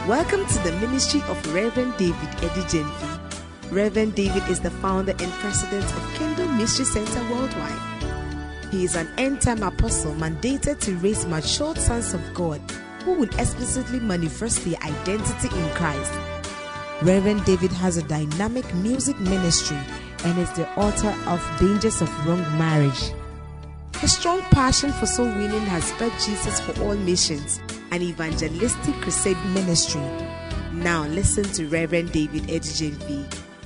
Welcome to the ministry of Reverend David Edijenfi. Reverend David is the founder and president of Kingdom Mystery Center Worldwide. He is an end-time apostle mandated to raise matured sons of God who will explicitly manifest their identity in Christ. Reverend David has a dynamic music ministry and is the author of Dangers of Wrong Marriage. His strong passion for soul winning has spread Jesus for all nations, an evangelistic crusade ministry. Now listen to Reverend David Edijenfi.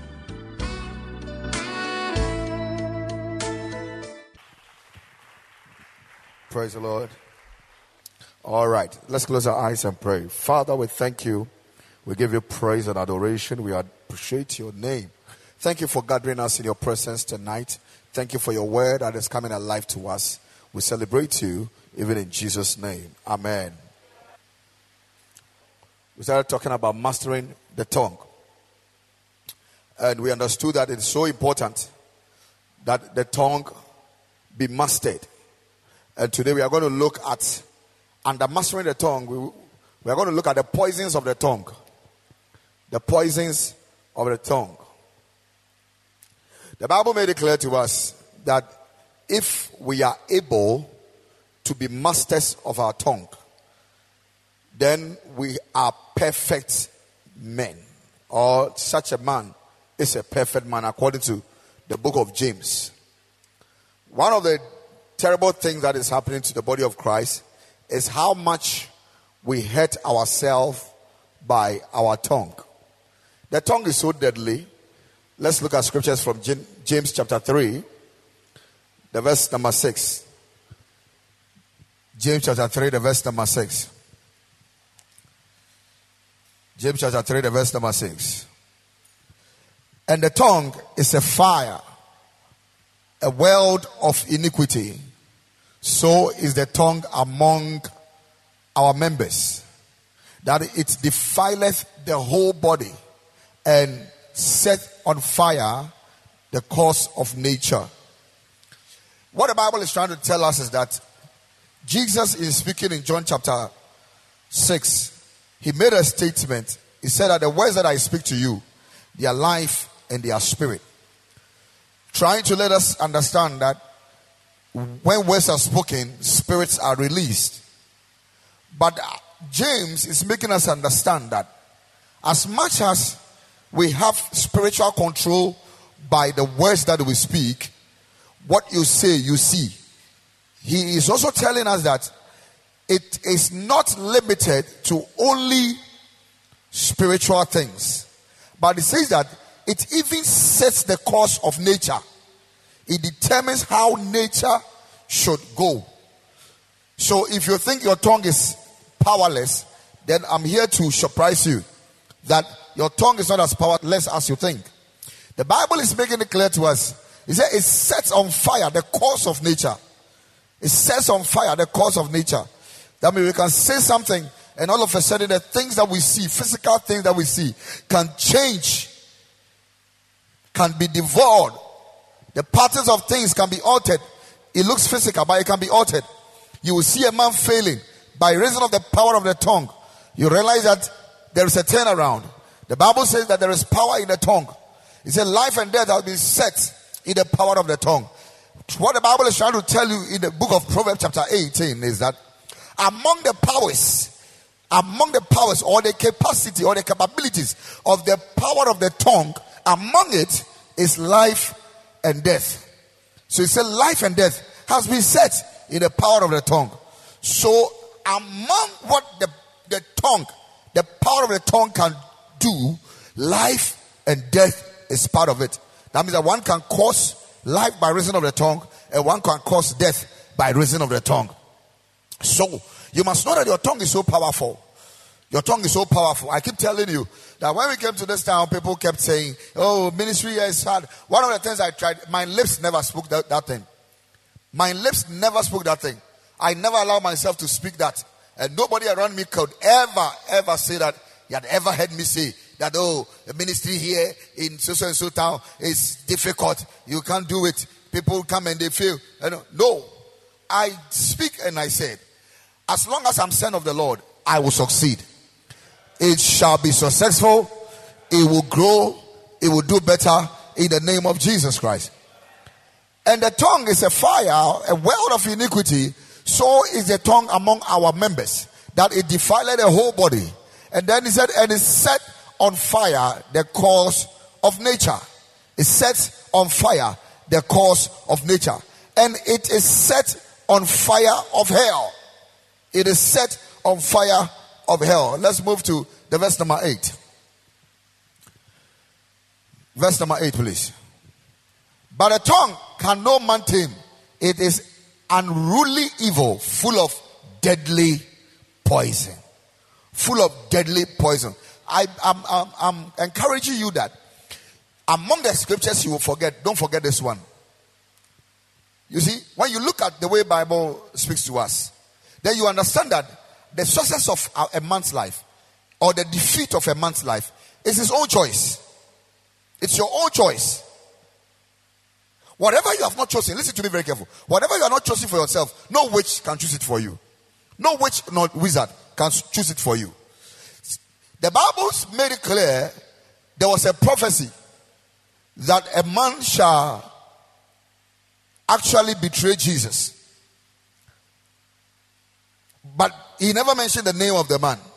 Praise the Lord. All right, let's close our eyes and pray. Father, we thank you. We give you praise and adoration. We appreciate your name. Thank you for gathering us in your presence tonight. Thank you for your word that is coming alive to us. We celebrate you even in Jesus' name. Amen. We started talking about mastering the tongue. And we understood that it's so important that the tongue be mastered. And today we are going to look at, under mastering the tongue, we are going to look at the poisons of the tongue. The poisons of the tongue. The Bible made it clear to us that if we are able to be masters of our tongue, then we are perfect men. Or such a man is a perfect man according to the book of James. One of the terrible things that is happening to the body of Christ is how much we hurt ourselves by our tongue. The tongue is so deadly. Let's look at scriptures from James chapter 3, the verse number 6. James chapter 3, the verse number 6. James chapter 3, the verse number 6. And the tongue is a fire, a world of iniquity. So is the tongue among our members, that it defileth the whole body, and set on fire the course of nature. What the Bible is trying to tell us is that Jesus is speaking in John chapter 6. He made a statement. He said that the words that I speak to you, they are life and they are spirit. Trying to let us understand that when words are spoken, spirits are released. But James is making us understand that as much as we have spiritual control by the words that we speak, what you say, you see. He is also telling us that it is not limited to only spiritual things. But it says that it even sets the course of nature. It determines how nature should go. So if you think your tongue is powerless, then I'm here to surprise you that your tongue is not as powerless as you think. The Bible is making it clear to us. It says it sets on fire the course of nature. It sets on fire the course of nature. That means we can say something and all of a sudden the things that we see, physical things that we see, can change, can be devoured. The patterns of things can be altered. It looks physical, but it can be altered. You will see a man failing by reason of the power of the tongue. You realize that there is a turnaround. The Bible says that there is power in the tongue. It says life and death have been set in the power of the tongue. What the Bible is trying to tell you in the book of Proverbs chapter 18 is that among the powers or the capacity or the capabilities of the power of the tongue, among it is life and death. So it says life and death has been set in the power of the tongue. So among what the tongue, the power of the tongue can do, life and death is part of it. That means that one can cause life by reason of the tongue, and one can cause death by reason of the tongue. So you must know that your tongue is so powerful. Your tongue is so powerful. I keep telling you that when we came to this town, people kept saying, oh, ministry is hard. One of the things I tried, my lips never spoke that thing. My lips never spoke that thing. I never allowed myself to speak that. And nobody around me could ever say that. You had ever heard me say that, oh, the ministry here in so and so town is difficult. You can't do it. People come and they feel. No. I speak and I said, as long as I'm son of the Lord, I will succeed. it shall be successful, it will grow, it will do better in the name of Jesus Christ. And the tongue is a fire, a world of iniquity. So is the tongue among our members, that it defileth the whole body. And then he said, and it set on fire the course of nature. It sets on fire the course of nature. And it is set on fire of hell. It is set on fire of hell. Let's move to the verse number 8. Verse number 8, please. But a tongue can no man tame. It is unruly evil, full of deadly poison. Full of deadly poison. I'm encouraging you that among the scriptures you will forget, don't forget this one. You see, when you look at the way Bible speaks to us, then you understand that the success of a man's life or the defeat of a man's life is his own choice. It's your own choice. Whatever you have not chosen, listen to me very careful. Whatever you are not choosing for yourself, no witch can choose it for you. No witch, no wizard can choose it for you. The Bible made it clear there was a prophecy that a man shall actually betray Jesus. But he never mentioned the name of the man.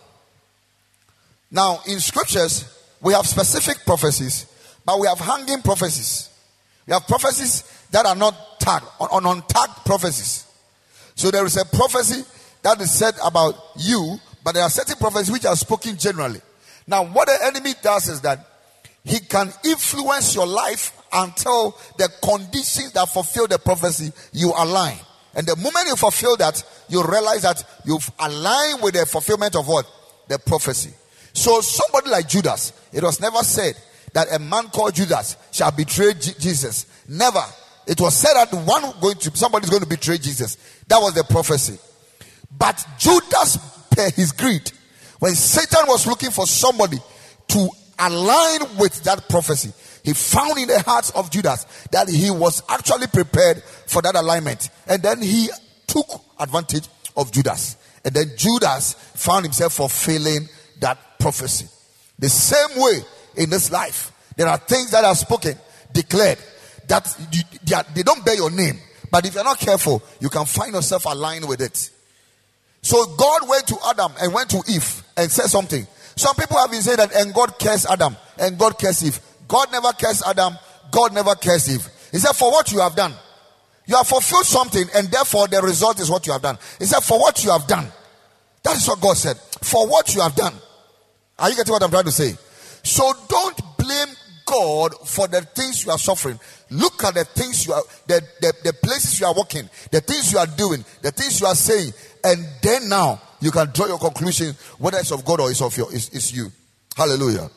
Now, in scriptures, we have specific prophecies, but we have hanging prophecies. We have prophecies that are not tagged, untagged prophecies. So there is a prophecy that is said about you, but there are certain prophecies which are spoken generally. Now, what the enemy does is that he can influence your life until the conditions that fulfill the prophecy you align. And the moment you fulfill that, you realize that you've aligned with the fulfillment of what? The prophecy. So somebody like Judas, it was never said that a man called Judas shall betray Jesus. Never. It was said that somebody's going to betray Jesus. That was the prophecy. But Judas, per his greed, when Satan was looking for somebody to align with that prophecy, he found in the hearts of Judas that he was actually prepared for that alignment. And then he took advantage of Judas. And then Judas found himself fulfilling that prophecy. The same way in this life, there are things that are spoken, declared, that they don't bear your name. But if you're not careful, you can find yourself aligned with it. So God went to Adam and went to Eve and said something. Some people have been saying that, and God cursed Adam and God cursed Eve. God never cursed Adam. God never cursed Eve. He said, for what you have done, you have fulfilled something, and therefore the result is what you have done. He said, for what you have done. That is what God said. For what you have done. Are you getting what I'm trying to say? So don't blame God for the things you are suffering. Look at the things you are, the places you are walking, the things you are doing, the things you are saying, and then now you can draw your conclusion whether it's of God or it's you. Hallelujah.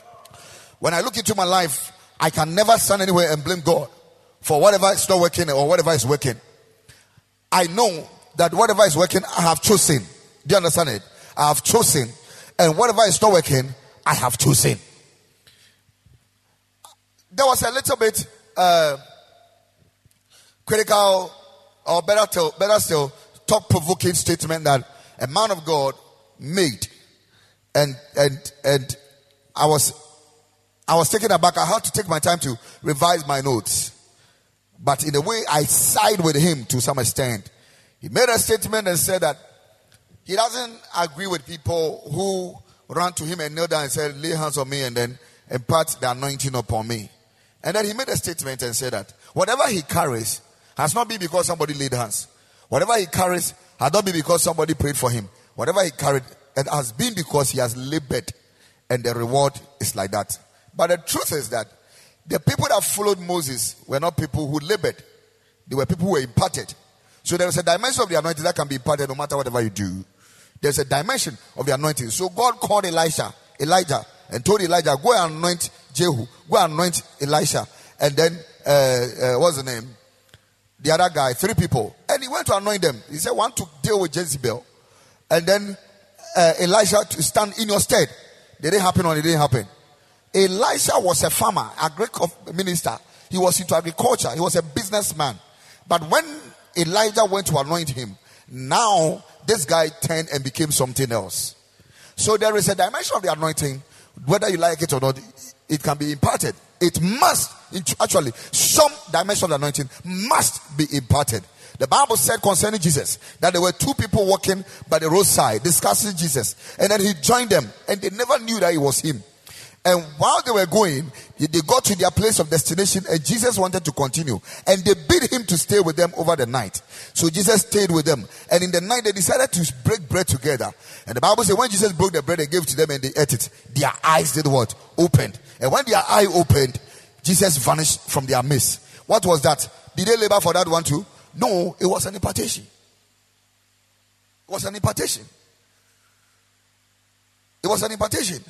When I look into my life, I can never stand anywhere and blame God for whatever is not working or whatever is working. I know that whatever is working, I have chosen. Do you understand it? I have chosen. And whatever is not working, I have chosen. There was a little bit critical, or better still, thought-provoking statement that a man of God made. And I was taken aback. I had to take my time to revise my notes. But in a way, I side with him to some extent. He made a statement and said that he doesn't agree with people who ran to him and knelt down and said, lay hands on me and then impart the anointing upon me. And then he made a statement and said that whatever he carries has not been because somebody laid hands. Whatever he carries has not been because somebody prayed for him. Whatever he carried, it has been because he has labored, and the reward is like that. But the truth is that the people that followed Moses were not people who labored. They were people who were imparted. So there is a dimension of the anointing that can be imparted no matter whatever you do. There's a dimension of the anointing. So God called Elijah, and told Elijah, go and anoint Jehu. Go and anoint Elisha. And then, what's the name? The other guy, 3 people. And he went to anoint them. He said, one to deal with Jezebel. And then Elisha to stand in your stead. Did it happen or it didn't happen? Elisha was a farmer, minister. He was into agriculture. He was a businessman. But when Elijah went to anoint him, now this guy turned and became something else. So there is a dimension of the anointing, whether you like it or not, it can be imparted. It must, actually, some dimension of the anointing must be imparted. The Bible said concerning Jesus that there were two people walking by the roadside discussing Jesus, and then he joined them, and they never knew that it was him. And while they were going, they got to their place of destination, and Jesus wanted to continue, and they bid him to stay with them over the night. So Jesus stayed with them, and in the night they decided to break bread together. And the Bible said when Jesus broke the bread and gave it to them and they ate it, their eyes did what? Opened. And when their eye opened, Jesus vanished from their midst. What was that? Did they labor for that one too? No, it was an impartation. It was an impartation. It was an impartation.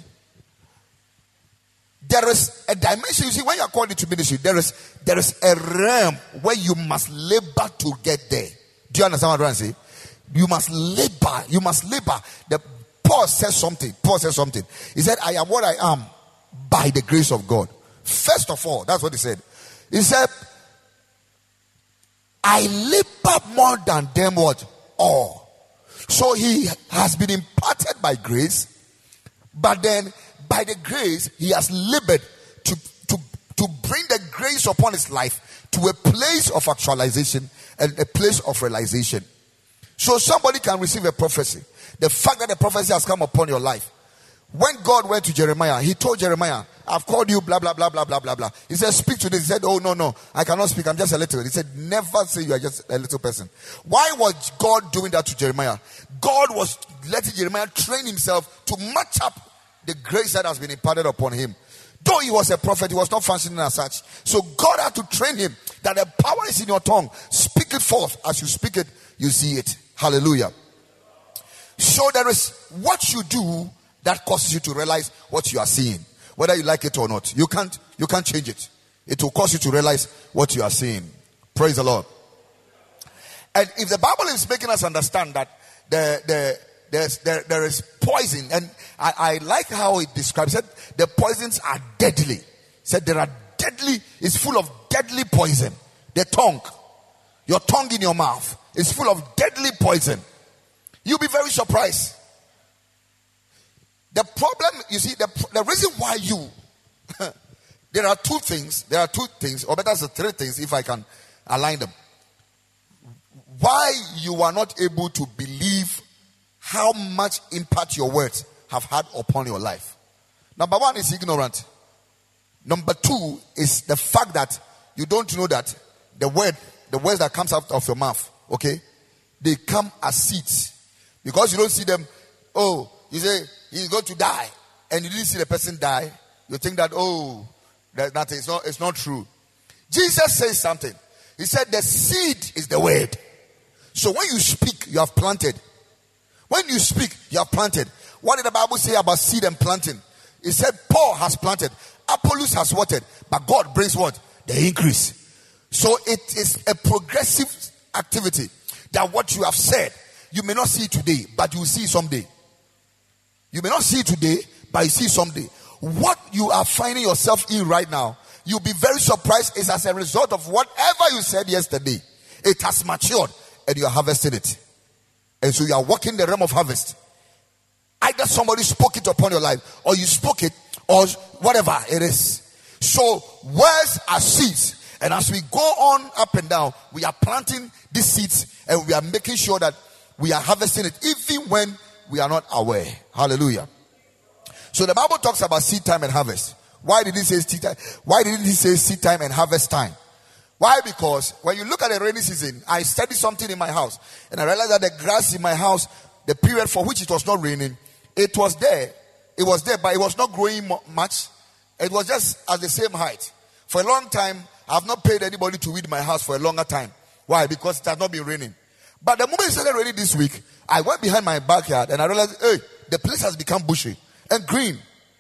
There is a dimension. You see, when you are called into ministry, there is a realm where you must labor to get there. Do you understand what I'm trying to say? You must labor. You must labor. Paul says something. He said, I am what I am by the grace of God. First of all, that's what he said. He said, I labor more than them what? All. So he has been imparted by grace, but then by the grace he has labored to bring the grace upon his life to a place of actualization and a place of realization. So somebody can receive a prophecy. The fact that the prophecy has come upon your life. When God went to Jeremiah, he told Jeremiah, I've called you blah, blah, blah, blah, blah, blah, blah. He said, speak to this. He said, oh, no, I cannot speak. I'm just a little. He said, never say you are just a little person. Why was God doing that to Jeremiah? God was letting Jeremiah train himself to match up the grace that has been imparted upon him. Though he was a prophet, he was not functioning as such. So God had to train him that the power is in your tongue. Speak it forth. As you speak it, you see it. Hallelujah. So there is what you do that causes you to realize what you are seeing. Whether you like it or not. You can't change it. It will cause you to realize what you are seeing. Praise the Lord. And if the Bible is making us understand that there is poison, and I like how it describes it. The poisons are deadly. It said there are deadly, it's full of deadly poison. The tongue, your tongue in your mouth is full of deadly poison. You'll be very surprised. The problem, you see, the reason why there are two things, or better say three things if I can align them. Why you are not able to believe how much impact your words have had upon your life. Number one is ignorant. Number two is the fact that you don't know that the words that comes out of your mouth, okay, they come as seeds. Because you don't see them, oh, you say, he's going to die, and you didn't see the person die, you think that, oh, there's nothing, it's not true. Jesus says something. He said the seed is the word. So when you speak, you have planted. When you speak, you have planted. What did the Bible say about seed and planting? It said Paul has planted, Apollos has watered, but God brings what? The increase. So it is a progressive activity that what you have said, you may not see today, but you will see someday. You may not see today, but you see someday. What you are finding yourself in right now, you'll be very surprised, is as a result of whatever you said yesterday. It has matured and you are harvesting it. And so you are walking the realm of harvest. Either somebody spoke it upon your life, or you spoke it, or whatever it is. So words are seeds. And as we go on up and down, we are planting these seeds and we are making sure that we are harvesting it even when we are not aware. Hallelujah. So the Bible talks about seed time and harvest. Why did he say seed time? Why didn't he say seed time and harvest time? Why? Because when you look at the rainy season, I studied something in my house and I realized that the grass in my house, the period for which it was not raining, it was there, but it was not growing much. It was just at the same height. For a long time, I have not paid anybody to weed my house for a longer time. Why? Because it has not been raining. But the moment it started raining this week, I went behind my backyard and I realized, hey, the place has become bushy and green.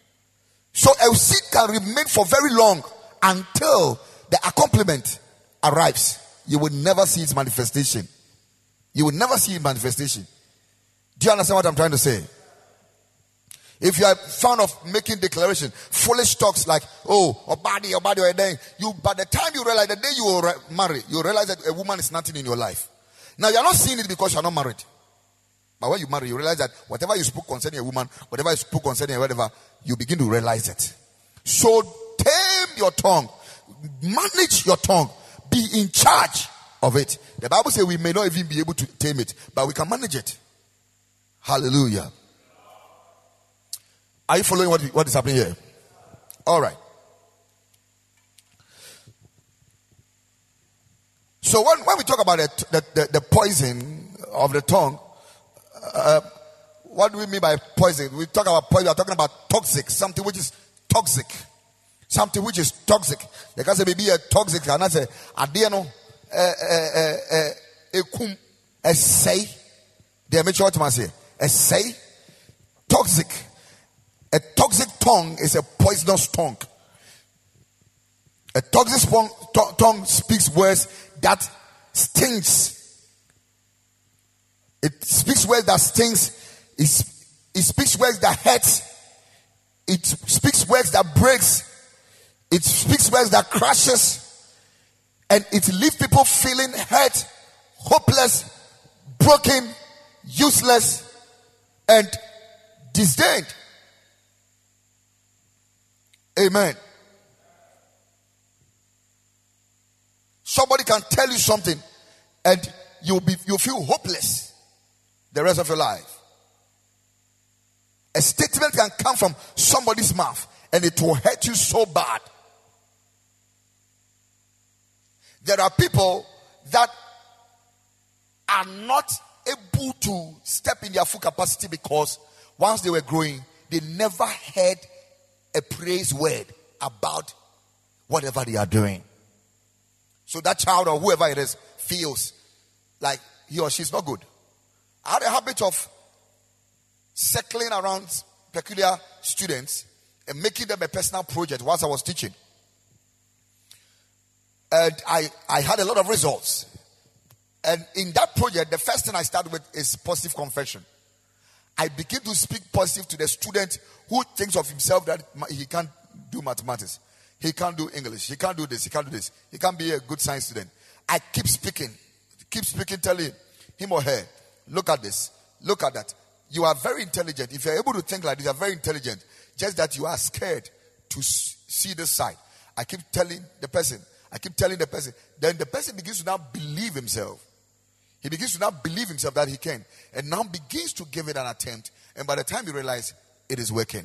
So a seed can remain for very long until the accompaniment arrives. You will never see its manifestation. You will never see its manifestation. Do you understand what I'm trying to say? If you are fond of making declaration, foolish talks like, oh, Obadi, by the time you realize, the day you will marry, you realize that a woman is nothing in your life. Now, you are not seeing it because you are not married. But when you marry, you realize that whatever you spoke concerning a woman, whatever you spoke concerning a whatever, you begin to realize it. So tame your tongue. Manage your tongue. Be in charge of it. The Bible says we may not even be able to tame it, but we can manage it. Hallelujah. Are you following what is happening here? All right. So when we talk about the poison of the tongue, what do we mean by poison? We talk about poison. We are talking about toxic, something which is toxic. Something which is toxic. They can say maybe a toxic, and I say, adieno, a say. They make sure what say. A say, toxic. A toxic tongue is a poisonous tongue. A toxic tongue speaks words that stings. It speaks words that stings. It speaks words that hurts. It speaks words that breaks. It speaks words that crushes. And it leaves people feeling hurt, hopeless, broken, useless, and disdained. Amen. Somebody can tell you something and you'll feel hopeless the rest of your life. A statement can come from somebody's mouth and it will hurt you so bad. There are people that are not able to step in their full capacity because once they were growing, they never heard a praise word about whatever they are doing. So that child or whoever it is feels like he or she is not good. I had a habit of circling around peculiar students and making them a personal project whilst I was teaching. And I had a lot of results. And in that project, the first thing I started with is positive confession. I begin to speak positive to the student who thinks of himself that he can't do mathematics. He can't do English. He can't do this. He can't do this. He can't be a good science student. I keep speaking, telling him or her, look at this, look at that. You are very intelligent. If you're able to think like this, you are very intelligent. Just that you are scared to see this side. I keep telling the person. Then the person begins to now believe himself. He begins to now believe himself that he can. And now begins to give it an attempt. And by the time you realize it is working.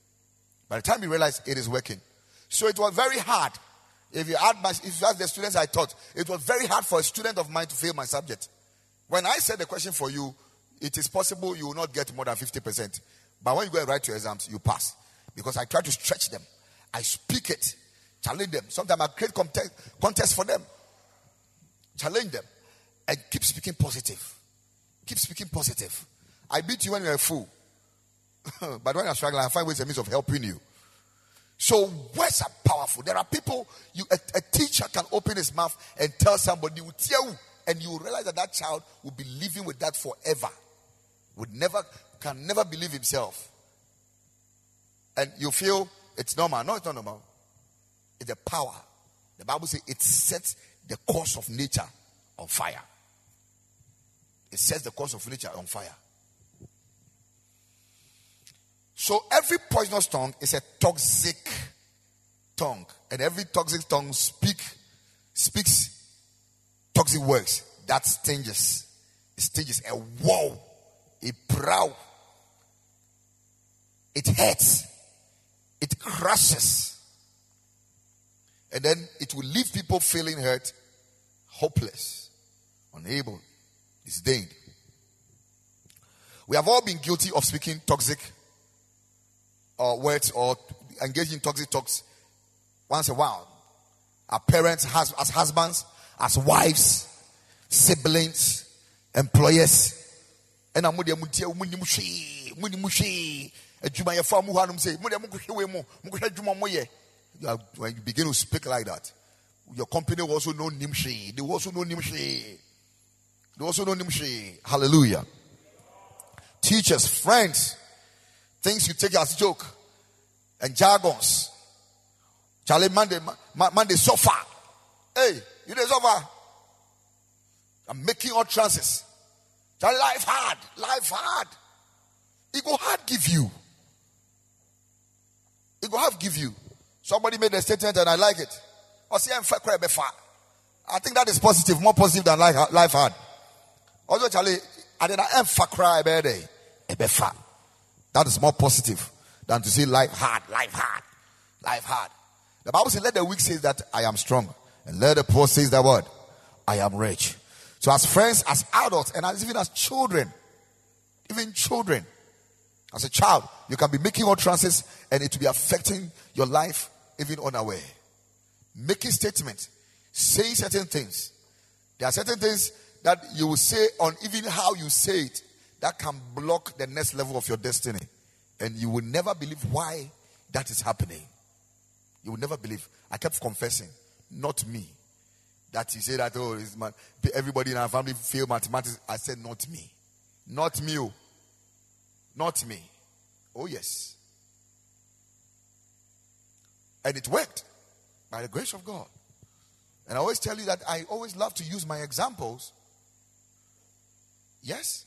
So it was very hard. If you ask the students I taught, it was very hard for a student of mine to fail my subject. When I said the question for you, it is possible you will not get more than 50%. But when you go and write your exams, you pass. Because I try to stretch them. I speak it. Challenge them. Sometimes I create contests for them. Challenge them. And keep speaking positive. I beat you when you're a fool. But when you're struggling, I find ways and means of helping you. So words are powerful. There are people, a teacher can open his mouth and tell somebody, and you realize that child will be living with that forever. Can never believe himself. And you feel it's normal. No, it's not normal. It's a power. The Bible says it sets the course of nature on fire. It sets the course of nature on fire. So every poisonous tongue is a toxic tongue. And every toxic tongue speaks toxic words that stinges. It stinges a woe, a proud. It hurts. It crushes. And then it will leave people feeling hurt, hopeless, unable, disdained. We have all been guilty of speaking toxic words or engaging in toxic talks once in a while. Our parents, as husbands, as wives, siblings, employers. And I'm when you begin to speak like that, your company will also know Nimshi. They will also know Nimshi. Hallelujah. Teachers, friends, things you take as joke and jargons. Charlie, Monday sofa. Hey, you the sofa. I'm making utterances. Life hard. Life hard. It go hard give you. It go hard give you. Somebody made a statement and I like it. I think that is positive, more positive than life hard. Also, Charlie, I did not cry every day. That is more positive than to say life hard, life hard, life hard. The Bible says, let the weak say that I am strong, and let the poor say the word, I am rich. So as friends, as adults, and even as children, as a child, you can be making utterances and it will be affecting your life even unaware. Making statements, saying certain things. There are certain things that you will say on even how you say it that can block the next level of your destiny. And you will never believe why that is happening. You will never believe. I kept confessing, not me. That you say that, oh, everybody in our family failed mathematics. I said, not me. Not me. Oh. Not me. Oh, yes. And it worked by the grace of God. And I always tell you that I always love to use my examples. Yes.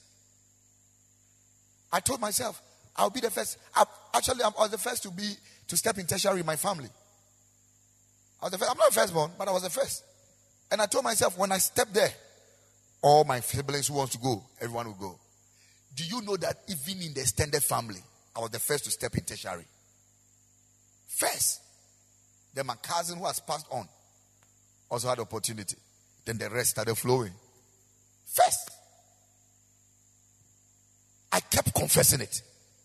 I told myself, I'll be the first. I was the first to step in tertiary in my family. I'm not a firstborn, but I was the first. And I told myself, when I step there, all my siblings who wants to go, everyone will go. Do you know that even in the extended family, I was the first to step in tertiary? First. Then my cousin who has passed on also had opportunity. Then the rest started flowing. First. I kept confessing it.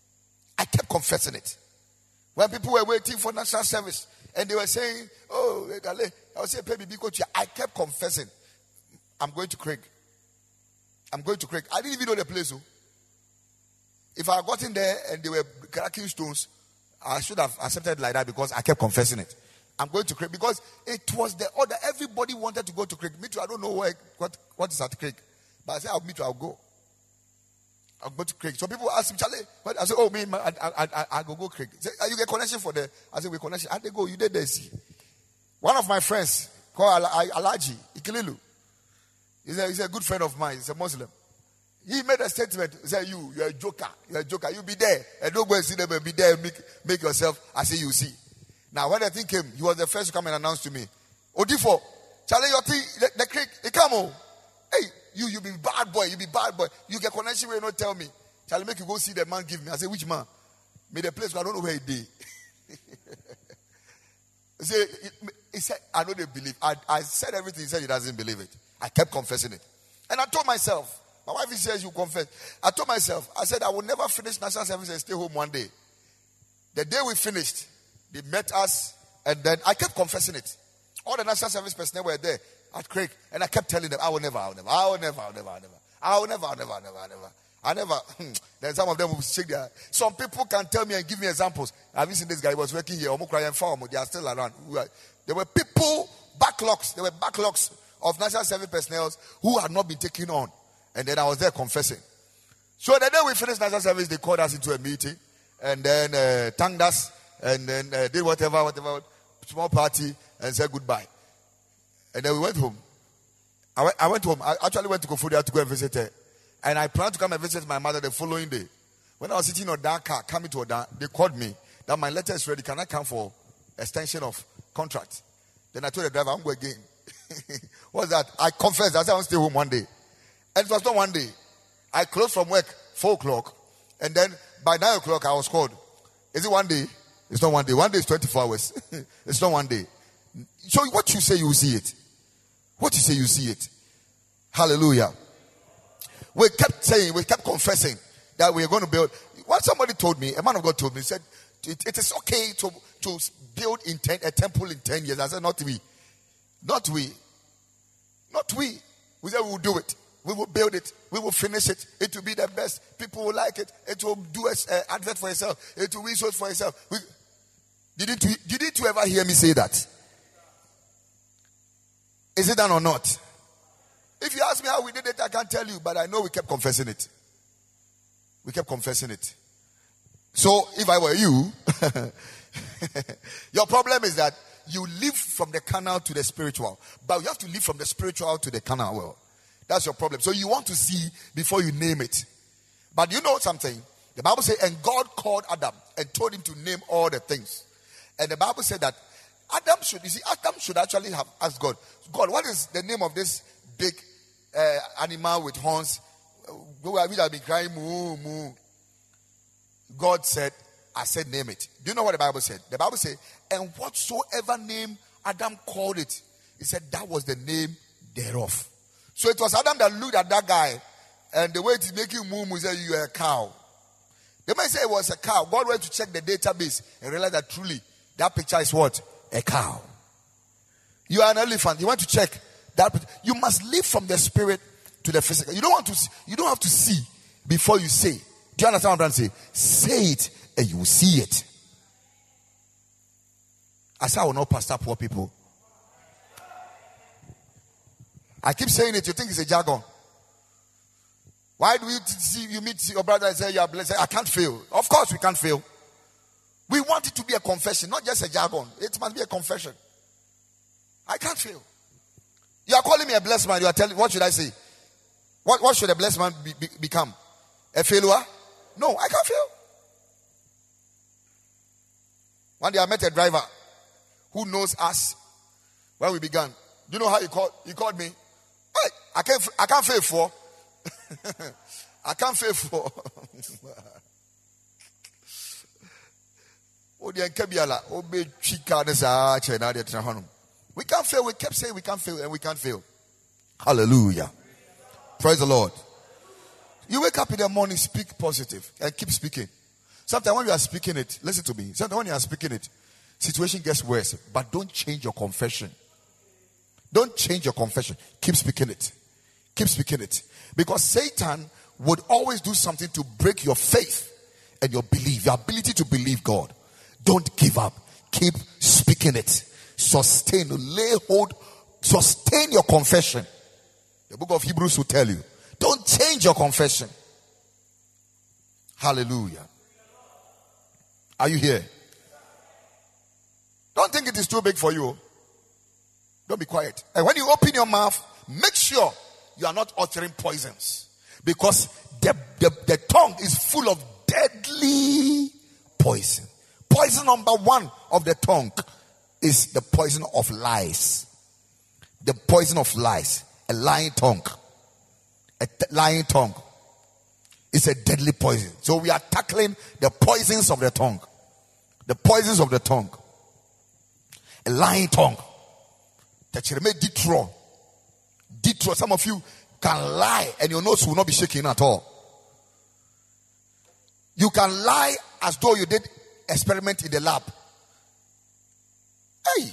When people were waiting for national service and they were saying, oh, I was saying, baby, I kept confessing. I'm going to Craig. I didn't even know the place. If I had gotten there and they were cracking stones, I should have accepted like that because I kept confessing it. I'm going to Craig because it was the order. Everybody wanted to go to Craig. Me too, I don't know what is at Craig. But I said, I'll go. I'll go to Craig. So people ask me, Charlie, I said, oh, me, I go Craig. Say, you get connection for the, I said, we connection. How they go? You did this. One of my friends called Alaji Ikililu. He's a good friend of mine. He's a Muslim. He made a statement. He said, you're a joker. You be there. And don't go and see them and be there and make yourself as you see. Now, when the thing came, he was the first to come and announce to me, Odifo, Charlie, your thing, the Craig, it come on. Hey, you be bad boy. You get connection where you don't tell me. Charlie, make you go see the man give me. I said, which man? Made a place where I don't know where he did. He said, I know they believe. I said everything. He said he doesn't believe it. I kept confessing it. And I told myself, my wife says you confess. I told myself, I said I will never finish national service and stay home one day. The day we finished, they met us and then I kept confessing it. All the national service personnel were there at Craig and I kept telling them, I will never. Then some of them will shake their. Some people can tell me and give me examples. Have you seen this guy? He was working here. They are still around. There were people, backlogs. There were backlogs of national service personnel who had not been taken on. And then I was there confessing. So the day we finished national service, they called us into a meeting and then thanked us and then did whatever, small party and said goodbye. And then we went home. I went home. I actually went to Kofodia to go and visit her. And I planned to come and visit my mother the following day. When I was sitting on that car, coming to Oda, they called me that my letter is ready. Can I come for extension of contract? Then I told the driver, I'm going again. What's that? I confessed. I said I want to stay home one day. And it was not one day. I closed from work 4 o'clock. And then by 9 o'clock, I was called. Is it one day? It's not one day. One day is 24 hours. It's not one day. So what you say, you see it. What you say, you see it. Hallelujah. We kept confessing that we are going to build. What somebody told me, a man of God told me, he said, it is okay to build a temple in 10 years. I said, not we. Not we. We said we will do it. We will build it. We will finish it. It will be the best. People will like it. It will do an advert for itself. It will resource for itself. Didn't you ever hear me say that? Is it done or not? If you ask me how we did it, I can't tell you. But I know we kept confessing it. So if I were you, your problem is that you live from the carnal to the spiritual. But you have to live from the spiritual to the carnal world. That's your problem. So you want to see before you name it. But you know something? The Bible says, and God called Adam and told him to name all the things. And the Bible said that Adam should actually have asked God, what is the name of this big animal with horns? We have been crying, moo, moo. God said, I said, name it. Do you know what the Bible said? The Bible said, and whatsoever name Adam called it, he said that was the name thereof. So it was Adam that looked at that guy, and the way to make him move, he said, you are a cow. The man said it was a cow. God went to check the database and realized that truly that picture is what? A cow. You are an elephant. You want to check that. You must live from the spirit to the physical. You don't have to see before you say. Do you understand what I'm trying to say? Say it and you will see it. I say I will not pastor poor people. I keep saying it. You think it's a jargon. Why do you meet your brother and say you are blessed? I can't fail. Of course we can't fail. We want it to be a confession, not just a jargon. It must be a confession. I can't fail. You are calling me a blessed man. You are telling, what should I say? What should a blessed man become? A failure? No, I can't fail. One day I met a driver who knows us when we began. Do you know how he called me? Hey, I can't fail for. I can't fail for. We can't fail. We kept saying we can't fail and we can't fail. Hallelujah. Praise the Lord. You wake up in the morning, speak positive and keep speaking. Sometimes when you are speaking it, listen to me. Sometimes when you are speaking it, situation gets worse. But don't change your confession. Don't change your confession. Keep speaking it. Keep speaking it. Because Satan would always do something to break your faith and your belief, your ability to believe God. Don't give up. Keep speaking it. Sustain, lay hold, sustain your confession. The book of Hebrews will tell you. Don't change your confession. Hallelujah. Are you here? Don't think it is too big for you. Don't be quiet. And when you open your mouth, make sure you are not uttering poisons. Because the tongue is full of deadly poison. Poison number one of the tongue is the poison of lies. The poison of lies. A lying tongue. A lying tongue is a deadly poison. So we are tackling the poisons of the tongue. The poisons of the tongue. A lying tongue. Detro. Some of you can lie and your nose will not be shaking at all. You can lie as though you did experiment in the lab. Hey.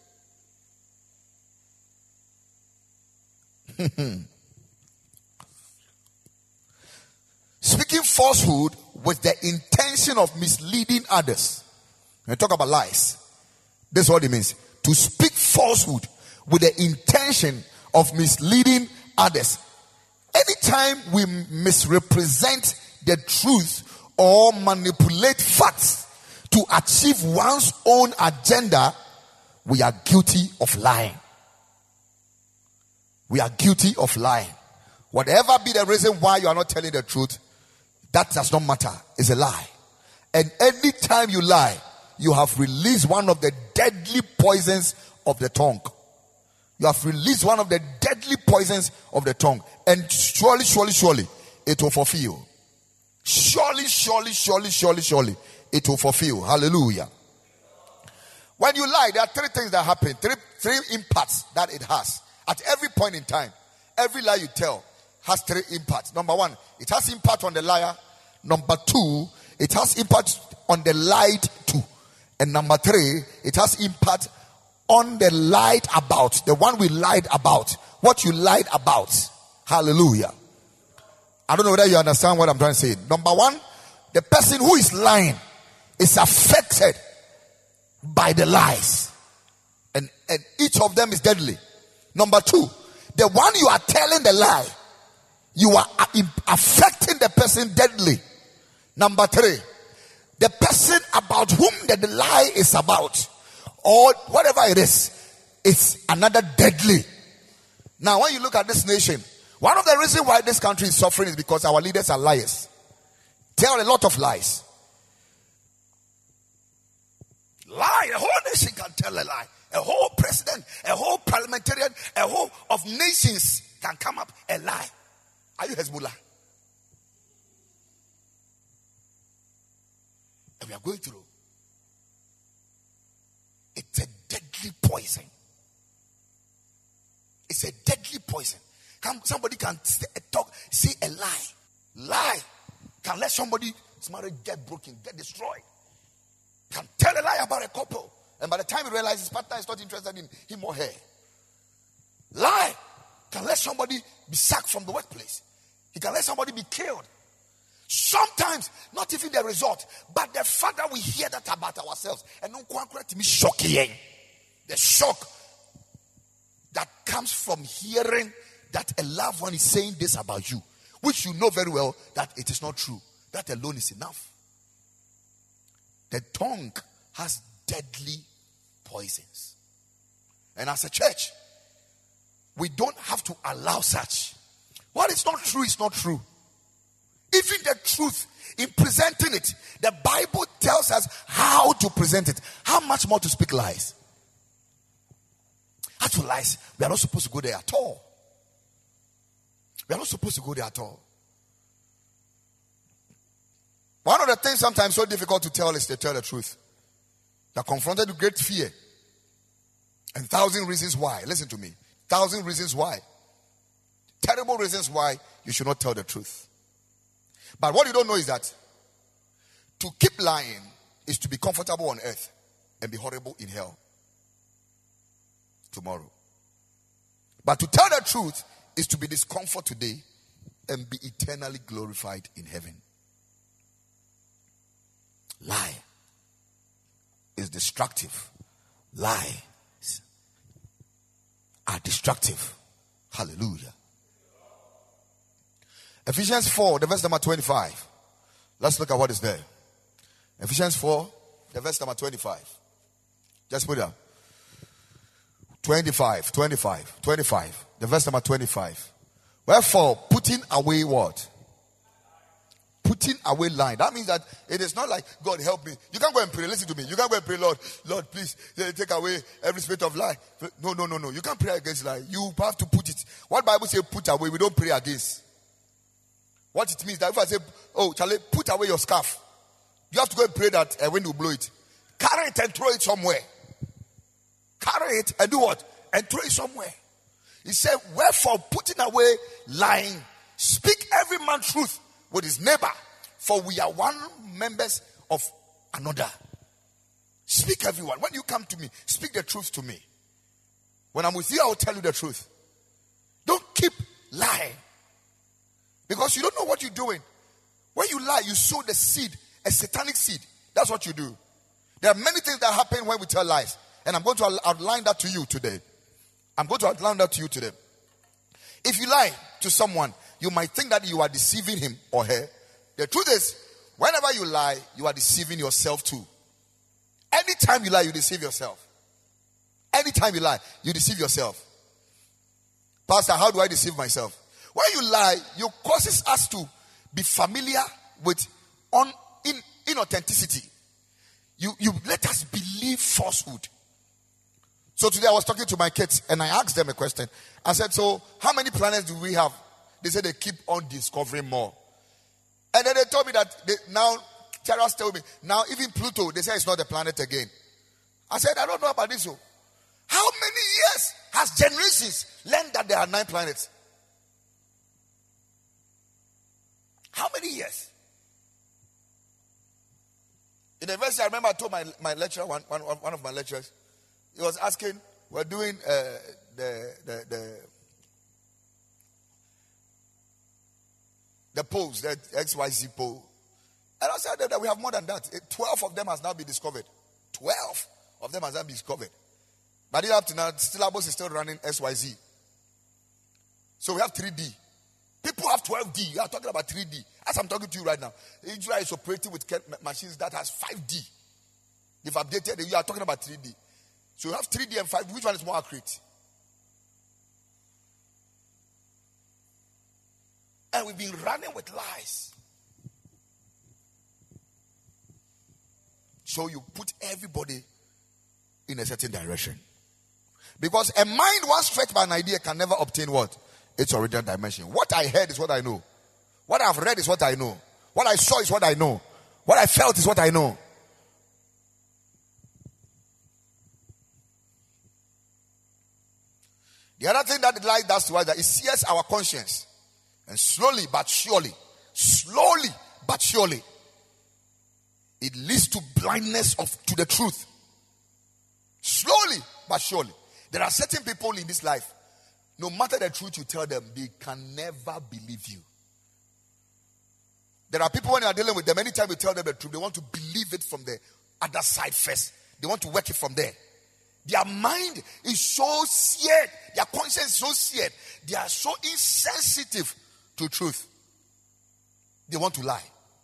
Speaking falsehood with the intention of misleading others. When we talk about lies, this is what it means. To speak falsehood with the intention of misleading others. Anytime we misrepresent the truth or manipulate facts to achieve one's own agenda, we are guilty of lying. We are guilty of lying. Whatever be the reason why you are not telling the truth, that does not matter. It's a lie. And anytime you lie, you have released one of the deadly poisons of the tongue. You have released one of the deadly poisons of the tongue. And surely, it will fulfill. Surely, it will fulfill. Hallelujah. When you lie, there are three things that happen. Three impacts that it has. At every point in time, every lie you tell has three impacts. Number one, it has impact on the liar. Number two, it has impact on the lied to. And number three, it has impact on the lied about. The one we lied about. What you lied about. Hallelujah. I don't know whether you understand what I'm trying to say. Number one, the person who is lying is affected by the lies. And each of them is deadly. Number two, the one you are telling the lie, you are affecting the person deadly. Number three, the person about whom the lie is about, or whatever it is, it's another deadly. Now when you look at this nation, One of the reasons why this country is suffering is because our leaders are liars. Tell a lot of lies. Lie. A whole nation can tell a lie. A whole president, a whole parliamentarian, a whole of nations can come up and lie. Are you Hezbollah? And we are going through. It's a deadly poison. It's a deadly poison. Somebody can talk, say a lie. Lie can let somebody's marriage get broken, get destroyed. Can tell a lie about a couple. And by the time he realizes his partner is not interested in him or her. Lie can let somebody be sacked from the workplace. He can let somebody be killed. Sometimes, not even the result, but the fact that we hear that about ourselves. And to me shocking. The shock that comes from hearing that a loved one is saying this about you, which you know very well that it is not true. That alone is enough. The tongue has deadly poisons. And as a church, we don't have to allow such. What is not true is not true. Even the truth, in presenting it, the Bible tells us how to present it. How much more to speak lies? As for lies, we are not supposed to go there at all. We are not supposed to go there at all. One of the things sometimes so difficult to tell is to tell the truth. They are confronted with great fear. And 1,000 reasons why. Listen to me. 1,000 reasons why. Terrible reasons why you should not tell the truth. But what you don't know is that to keep lying is to be comfortable on earth and be horrible in hell tomorrow. But to tell the truth is to be discomfort today and be eternally glorified in heaven. Lie is destructive. Lies are destructive. Hallelujah. Ephesians 4, the verse number 25. Let's look at what is there. Ephesians 4, the verse number 25. Just put it up. 25. The verse number 25. Wherefore, putting away what? Putting away lying. That means that it is not like, God help me. You can't go and pray. Listen to me. You can't go and pray, Lord, please take away every spirit of lie. No. You can't pray against lie. You have to put it. What Bible says put away, we don't pray against. What it means that if I say, oh, Charlie, put away your scarf, you have to go and pray that a wind will blow it. Carry it and throw it somewhere. Carry it and do what? And throw it somewhere. He said, wherefore putting away lying, speak every man truth with his neighbor, for we are one members of another. Speak everyone. When you come to me, speak the truth to me. When I'm with you, I will tell you the truth. Don't keep lying. Because you don't know what you're doing. When you lie, you sow the seed, a satanic seed. That's what you do. There are many things that happen when we tell lies. And I'm going to outline that to you today. If you lie to someone, you might think that you are deceiving him or her. The truth is, whenever you lie, you are deceiving yourself too. Anytime you lie, you deceive yourself. Anytime you lie, you deceive yourself. Pastor, how do I deceive myself? When you lie, you causes us to be familiar with inauthenticity. You let us believe falsehood. So today I was talking to my kids and I asked them a question. I said, so how many planets do we have? They said they keep on discovering more. And then they told me that now, Terrace told me, now even Pluto, they say it's not a planet again. I said, I don't know about this. So how many years has generations learned that there are 9 planets? How many years? In the university, I remember I told my lecturer, one of my lecturers, he was asking, we're doing the poles, the XYZ pole. And I said that we have more than that. 12 of them has now been discovered. 12 of them has now been discovered. But even up to now, syllabus is still running XYZ. So we have 3D. People have 12D. You are talking about 3D. As I'm talking to you right now, Israel is operating with machines that has 5D. They've updated it. You are talking about 3D. So you have 3D and 5D. Which one is more accurate? And we've been running with lies. So you put everybody in a certain direction. Because a mind once stretched by an idea can never obtain what? Its original dimension. What I heard is what I know. What I've read is what I know. What I saw is what I know. What I felt is what I know. The other thing that the lie does to us is that it sears our conscience. And slowly but surely, it leads to blindness to the truth. Slowly but surely. There are certain people in this life, no matter the truth you tell them, they can never believe you. There are people when you are dealing with them, anytime you tell them the truth, they want to believe it from the other side first. They want to work it from there. Their mind is so seared. Their conscience is so seared. They are so insensitive to truth. They want to lie.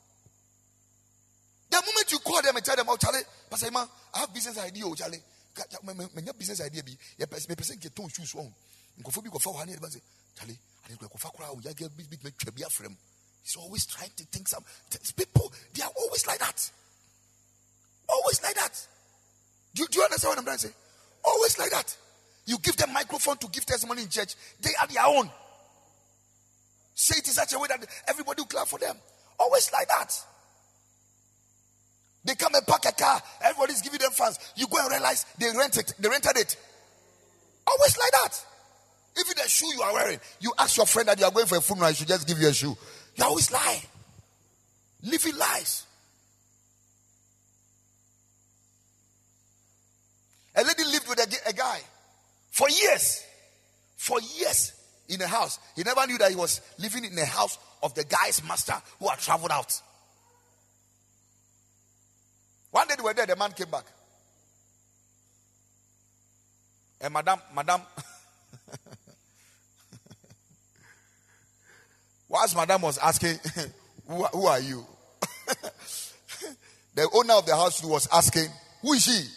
The moment you call them and tell them, oh, Charlie, Pastor Emma, I have business idea, oh, Charlie. My business idea be, a person get two shoes on. Charlie, I didn't go for crowd. I get bit frame. He's always trying to think some people, they are always like that. Always like that. Do you understand what I'm trying to say? Always like that. You give them microphone to give testimony in church. They are their own. Say it in such a way that everybody will clap for them. Always like that. They come and park a car. Everybody's giving them funds. You go and realize they rented it. Always like that. Even the shoe you are wearing, you ask your friend that you are going for a funeral, he should just give you a shoe. You always lie. Living lies. A lady lived with a guy for years. For years in a house. He never knew that he was living in the house of the guy's master who had traveled out. One day they were there, the man came back. And madam, whilst madam was asking, who are you? The owner of the house was asking, who is she?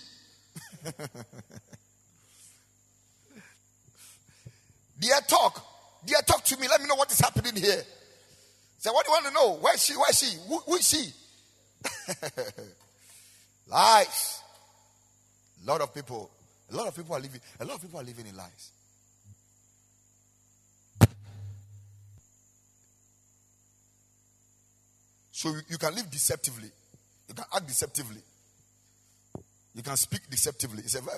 Dear talk to me. Let me know what is happening here. Say, what do you want to know? Where is she? Who is she? Lies. A lot of people are living in lies. So you can live deceptively. You can act deceptively. You can speak deceptively. It's a verb.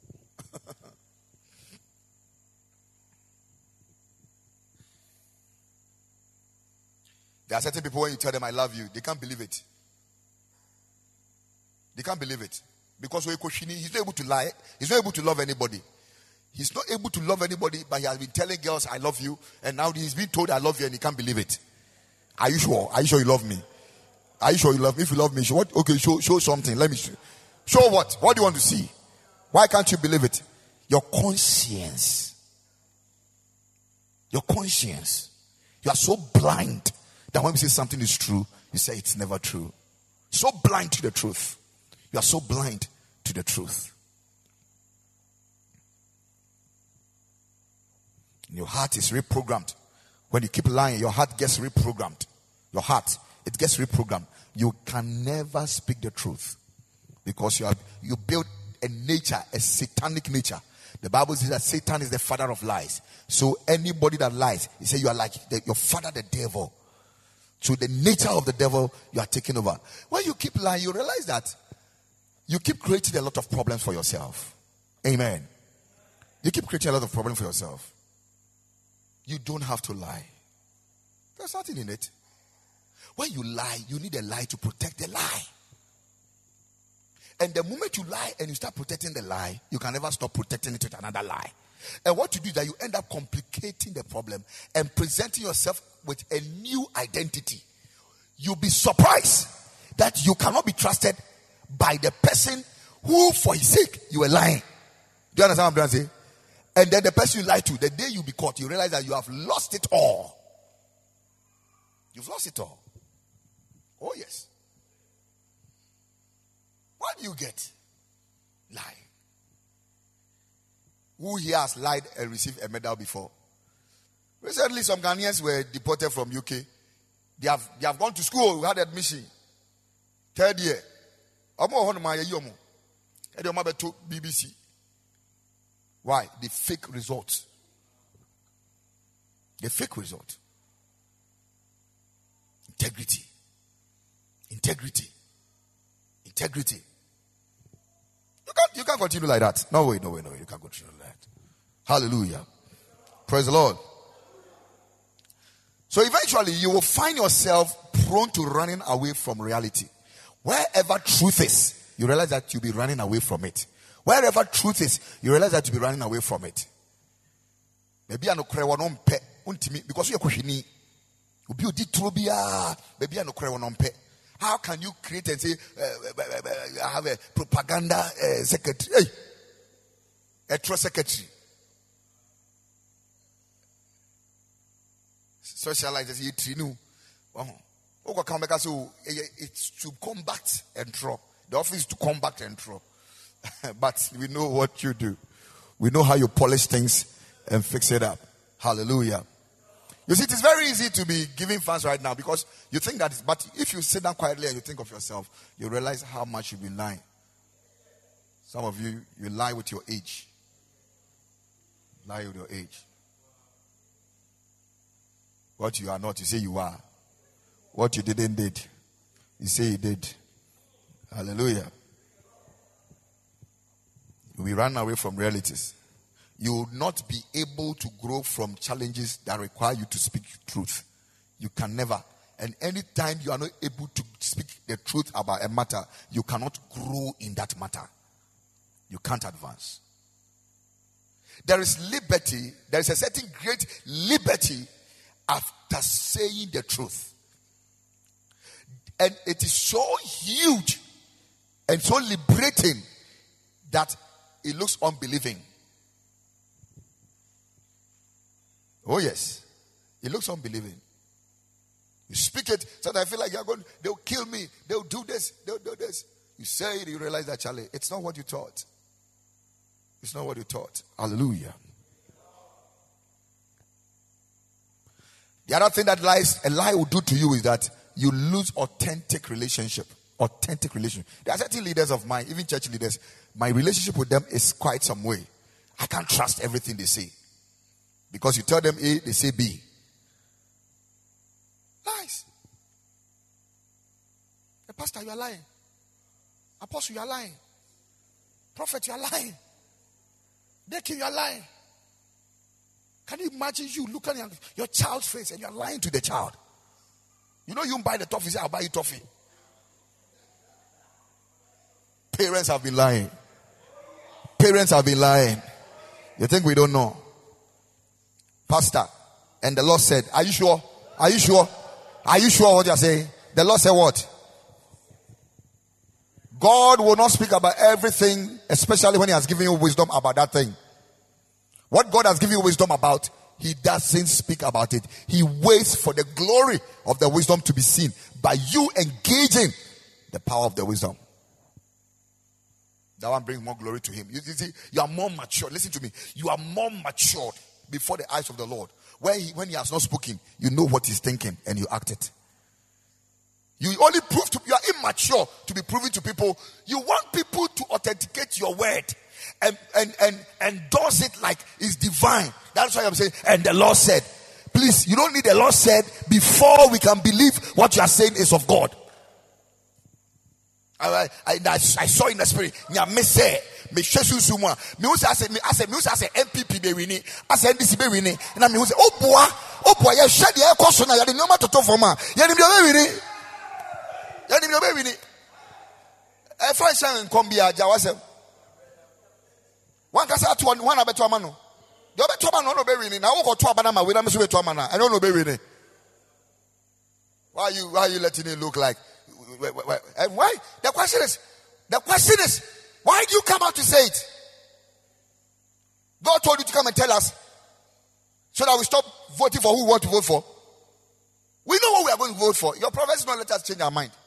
There are certain people when you tell them I love you, they can't believe it. They can't believe it. Because he's not able to lie. He's not able to love anybody. He's not able to love anybody, but he has been telling girls I love you, and now he's been told I love you and he can't believe it. Are you sure? Are you sure you love me? Are you sure you love me? If you love me, show what? Okay, show something. Let me show. Show what? What do you want to see? Why can't you believe it? Your conscience. Your conscience. You are so blind that when we say something is true, you say it's never true. So blind to the truth. You are so blind to the truth. Your heart is reprogrammed. When you keep lying, your heart gets reprogrammed. Your heart, it gets reprogrammed. You can never speak the truth. Because you build a nature, a satanic nature. The Bible says that Satan is the father of lies. So anybody that lies, he says you are like your father, the devil. So the nature of the devil, you are taking over. When you keep lying, you realize that you keep creating a lot of problems for yourself. Amen. You keep creating a lot of problems for yourself. You don't have to lie. There's nothing in it. When you lie, you need a lie to protect the lie. And the moment you lie and you start protecting the lie, you can never stop protecting it with another lie. And what you do is that you end up complicating the problem and presenting yourself with a new identity. You'll be surprised that you cannot be trusted by the person who, for his sake, you were lying. Do you understand what I'm trying to say? And then the person you lied to, the day you be caught, you realize that you have lost it all. You've lost it all. Oh, yes. What do you get? Lying. Who here has lied and received a medal before? Recently, some Ghanaians were deported from UK. They have gone to school. We had admission. Third year. BBC. Why? The fake results. The fake result. Integrity. You can't continue like that. No way. You can't continue like that. Hallelujah. Praise the Lord. So eventually you will find yourself prone to running away from reality. Wherever truth is, you realize that you'll be running away from it. Wherever truth is, you realize that you'll be running away from it. Maybe I no cry one pet because you're questioning. How can you create and say, I have a propaganda secretary? A trust secretary. Socialize you trinu. It's to combat and drop. The office is to combat and drop. But we know what you do. We know how you polish things and fix it up. Hallelujah. You see, it is very easy to be giving fans right now because you think that, but if you sit down quietly and you think of yourself, you realize how much you've been lying. Some of you lie with your age. Lie with your age. What you are not, you say you are. What you didn't did, you say you did. Hallelujah. We run away from realities. You will not be able to grow from challenges that require you to speak truth. You can never. And anytime you are not able to speak the truth about a matter, you cannot grow in that matter. You can't advance. There is liberty. There is a certain great liberty after saying the truth. And it is so huge and so liberating that it looks unbelieving. Oh yes. It looks unbelieving. You speak it, so I feel like they'll kill me, they'll do this, they'll do this. You say it, you realize that, Charlie, it's not what you thought. It's not what you thought. Hallelujah. The other thing that a lie will do to you is that you lose authentic relationship. Authentic relationship. There are certain leaders of mine, even church leaders, my relationship with them is quite some way. I can't trust everything they say. Because you tell them A, they say B. Lies. The pastor, you are lying. Apostle, you are lying. Prophet, you are lying. Deacon, you are lying. Can you imagine you look at your child's face and you are lying to the child? You know you buy the toffee, say, I'll buy you toffee. Parents have been lying. Parents have been lying. You think we don't know? Pastor, and the Lord said, are you sure? Are you sure? Are you sure what you are saying? The Lord said what? God will not speak about everything, especially when He has given you wisdom about that thing. What God has given you wisdom about, He doesn't speak about it. He waits for the glory of the wisdom to be seen by you engaging the power of the wisdom. That one brings more glory to Him. You see, you are more mature. Listen to me. You are more matured before the eyes of the Lord. When he has not spoken, you know what He's thinking and you act it. You only you are immature to be proving to people. You want people to authenticate your word and endorse it like it's divine. That's why I'm saying, and the Lord said. Please, you don't need the Lord said before we can believe what you are saying is of God. I saw in the spirit. Me say MPP be winning. I say NDC be winning. And I me say, oh boy, you shed the air cost na you no matter to for ma. You be winning. You be winning. E fa shan come be aja wasem. One kasa to one abeto ama no. The abeto ama no be winning. Na wo ko to abana ma we na me so beto ama na. I don't know be winning. Why are you letting it look like? Why? The question is, why do you come out to say it? God told you to come and tell us so that we stop voting for who we want to vote for. We know what we are going to vote for. Your prophets don't let us change our mind.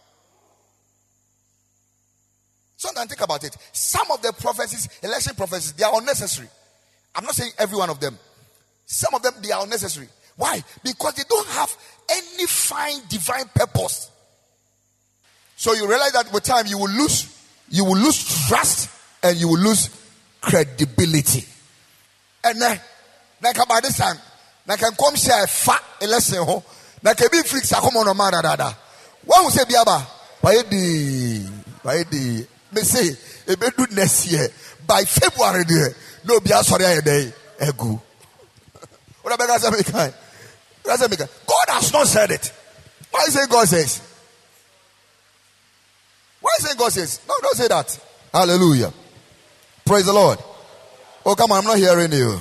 Sometimes think about it. Some of the prophecies, election prophecies, they are unnecessary. I'm not saying every one of them. Some of them, they are unnecessary. Why? Because they don't have any fine divine purpose. So you realize that with time you will lose trust and you will lose credibility. And then by this time, I can come share a lesson home. Na kebi freaks akomo no mara dada. One will say biaba, why the me say e be do next year by February there. No be sorry a day egu. What about God has not said it. Why is it God says? Why is it God says? No, don't say that. Hallelujah. Praise the Lord. Oh, come on, I'm not hearing you.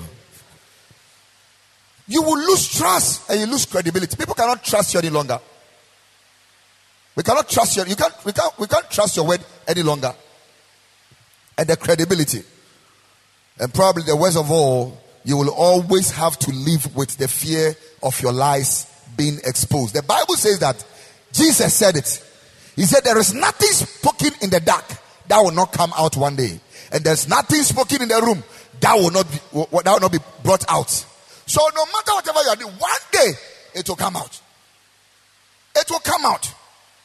You will lose trust and you lose credibility. People cannot trust you any longer. We cannot trust you. We can't trust your word any longer. And the credibility. And probably the worst of all, you will always have to live with the fear of your lies being exposed. The Bible says that Jesus said it. He said there is nothing spoken in the dark that will not come out one day. And there's nothing spoken in the room that will not be brought out. So no matter whatever you are doing, one day it will come out. It will come out.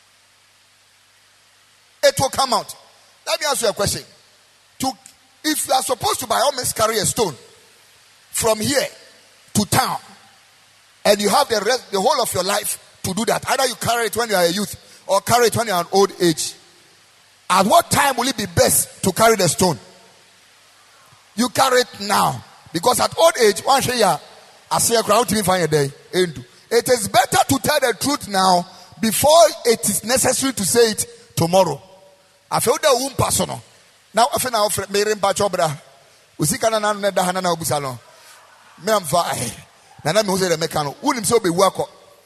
It will come out. Let me ask you a question. If you are supposed to by all means carry a stone from here to town, and you have the whole of your life to do that, either you carry it when you are a youth or carry it when you are an old age, at what time will it be best to carry the stone? You carry it now. Because at old age, one year, I say a crowd to me find a day. It is better to tell the truth now before it is necessary to say it tomorrow. I feel the womb personal. Now, I feel now, Mary Bachobra, we see Canana Hanana Busano. Me am fine. Nana Mose the mechano. Wouldn't so be work.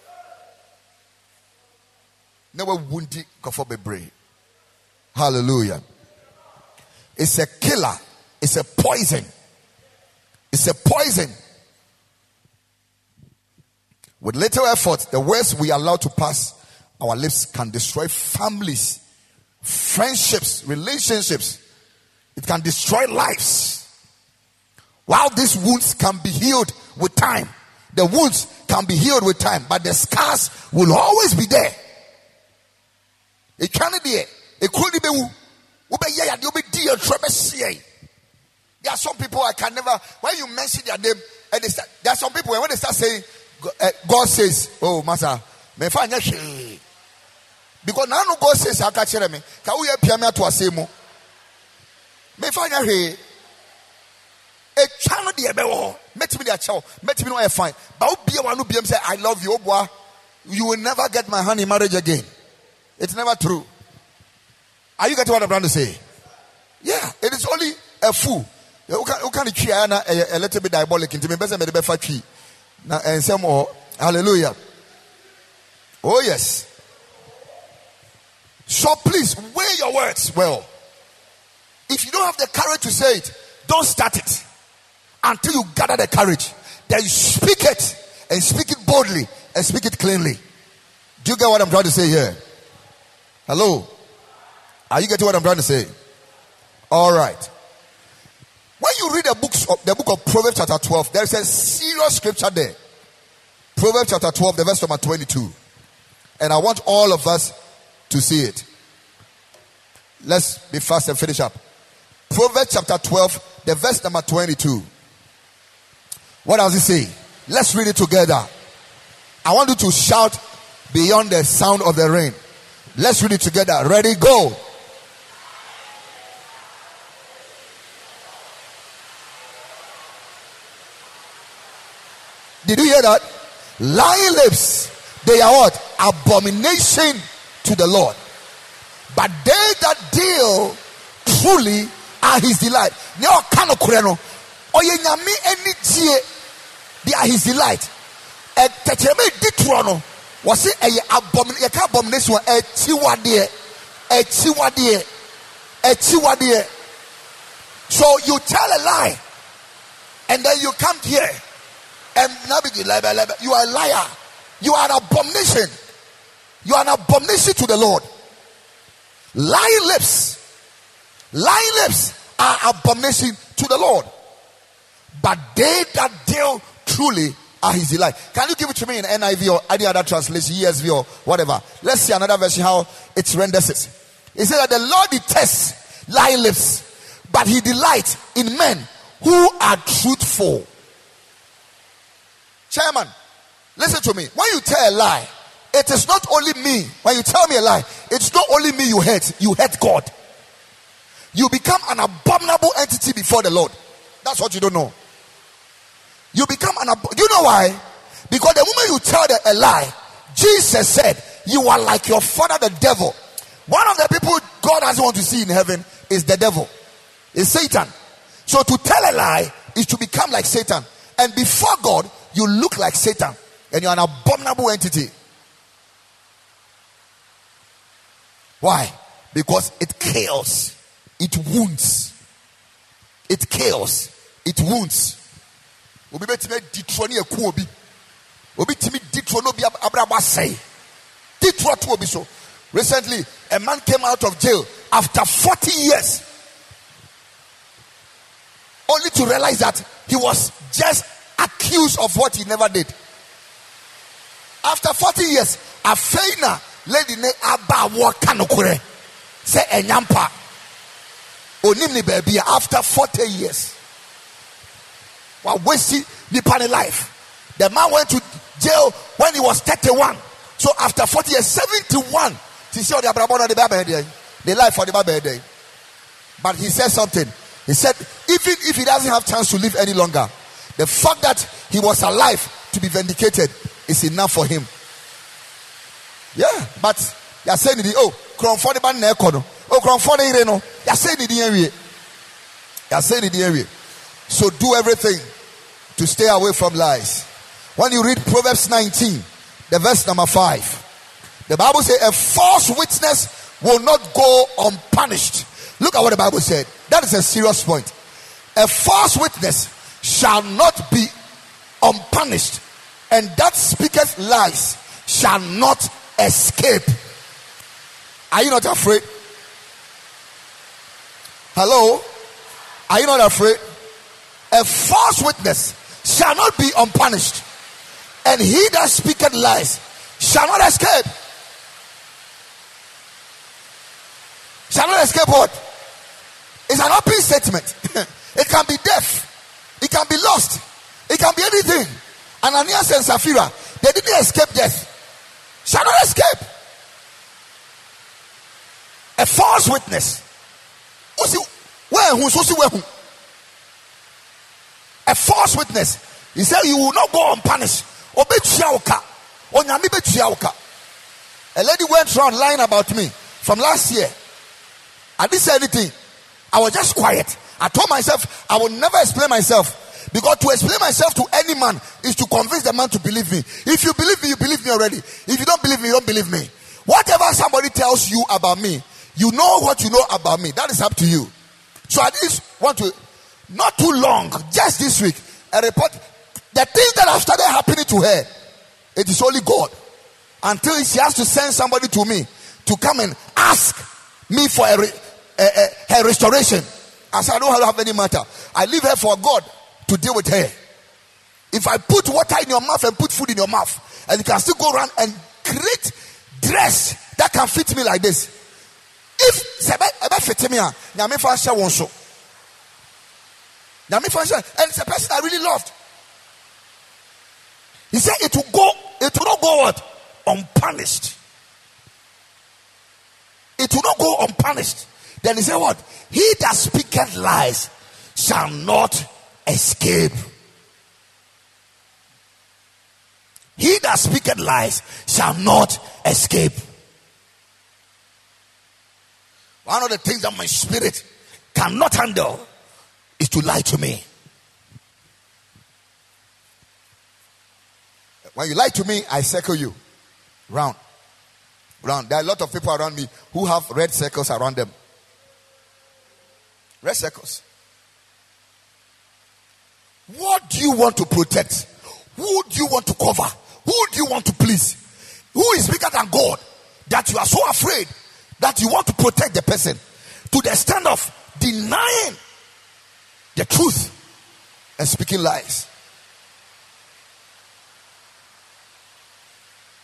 Never wounded for be brave. Hallelujah. It's a killer. It's a poison. It's a poison. With little effort, the words we allow to pass our lips can destroy families, friendships, relationships. It can destroy lives. While these wounds can be healed with time, the wounds can be healed with time, but the scars will always be there. It can't be. It couldn't be. There are some people I can never. When you mention their name, and there are some people when they start saying, God says, "Oh, Master, me find you." Because now no God says, "I catch me." Can we hear me to say more? Me find you. A child the ebe met me the child, met me no fine. But be one who be say, "I love you, boy." You will never get my hand in marriage again. It's never true. Are you getting what I'm trying to say? Yeah, it is only a fool. You can a little bit diabolic into me, better me the tree. Now and some more. Hallelujah. Oh yes. So please weigh your words well. If you don't have the courage to say it, don't start it until you gather the courage. Then you speak it and speak it boldly and speak it cleanly. Do you get what I'm trying to say here? Hello? Are you getting what I'm trying to say? All right. When you read the book of Proverbs chapter 12, there is a serious scripture there. Proverbs chapter 12, the verse number 22. And I want all of us to see it. Let's be fast and finish up. Proverbs chapter 12, the verse number 22. What does it say? Let's read it together. I want you to shout beyond the sound of the rain. Let's read it together. Ready, go. Did you hear that? Lying lips, they are what? Abomination to the Lord. But they that deal truly are his delight. They are his delight. Was it a abomination? A chiwadie. So you tell a lie, and then you come here. And now you are a liar. You are an abomination. You are an abomination to the Lord. Lying lips are abomination to the Lord. But they that deal truly are his delight. Can you give it to me in NIV or any other translation, ESV or whatever? Let's see another version how it renders it. It says that the Lord detests lying lips, but he delights in men who are truthful. Chairman, listen to me. When you tell a lie, it is not only me. When you tell me a lie, it's not only me you hate God. You become an abominable entity before the Lord. That's what you don't know. You become you know why? Because the moment you tell a lie, Jesus said, you are like your father the devil. One of the people God doesn't want to see in heaven is the devil. Is Satan. So to tell a lie is to become like Satan. And before God, you look like Satan. And you're an abominable entity. Why? Because it kills. It wounds. It kills. It wounds. Recently, a man came out of jail after 40 years. Only to realize that he was just accused of what he never did. After 40 years, a feina lady ne aba wakanokure say enyampa onimni baby after 40 years. While wasting the life. The man went to jail when he was 31. So after 40 years, 71. The life for the baby. But he said something. He said, even if he doesn't have chance to live any longer, the fact that he was alive to be vindicated is enough for him. Yeah, but you're saying, oh, crown for the band nekono. Oh, crown for the ireno. You're saying the area. You're saying the area. So do everything to stay away from lies. When you read Proverbs 19, the verse number 5, the Bible says a false witness will not go unpunished. Look at what the Bible said. That is a serious point. A false witness shall not be unpunished, and that speaketh lies shall not escape. Are you not afraid? Hello? Are you not afraid? A false witness shall not be unpunished, and he that speaketh lies shall not escape. Shall not escape what? It's an open statement. It can be death. It can be lost. It can be anything. Ananias and Sapphira, they didn't escape death. Shall not escape. A false witness. A false witness. He said you will not go unpunished. A lady went around lying about me from last year. I didn't say anything. I was just quiet. I told myself I will never explain myself, because to explain myself to any man is to convince the man to believe me. If you believe me, you believe me already. If you don't believe me, you don't believe me. Whatever somebody tells you about me, you know what you know about me. That is up to you. So I just want to, not too long, just this week, a report. The things that have started happening to her, it is only God. Until she has to send somebody to me to come and ask me for her restoration. I said, I don't have any matter. I leave her for God to deal with her. If I put water in your mouth and put food in your mouth, and you can still go around and create dress that can fit me like this. If and it's a person I really loved. He said it will not go what? Unpunished. It will not go unpunished. Then he said what? He that speaketh lies shall not escape. He that speaketh lies shall not escape. One of the things that my spirit cannot handle is to lie to me. When you lie to me, I circle you. Round. There are a lot of people around me who have red circles around them. Red circles. What do you want to protect? Who do you want to cover? Who do you want to please? Who is bigger than God that you are so afraid that you want to protect the person to the extent of denying the truth and speaking lies?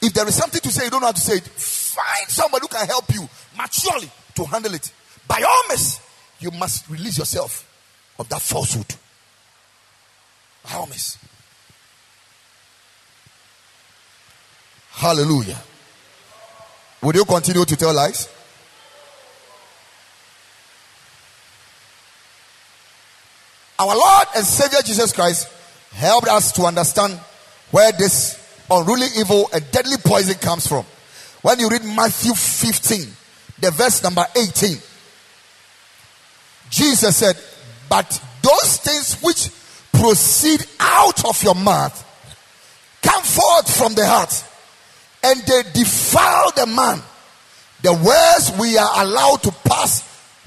If there is something to say, you don't know how to say it, find somebody who can help you maturely to handle it. By all means, you must release yourself of that falsehood. By all means. Hallelujah. Would you continue to tell lies? Our Lord and Savior Jesus Christ helped us to understand where this unruly evil and deadly poison comes from. When you read Matthew 15, the verse number 18, Jesus said, but those things which proceed out of your mouth come forth from the heart, and they defile the man. The words we are allowed to pass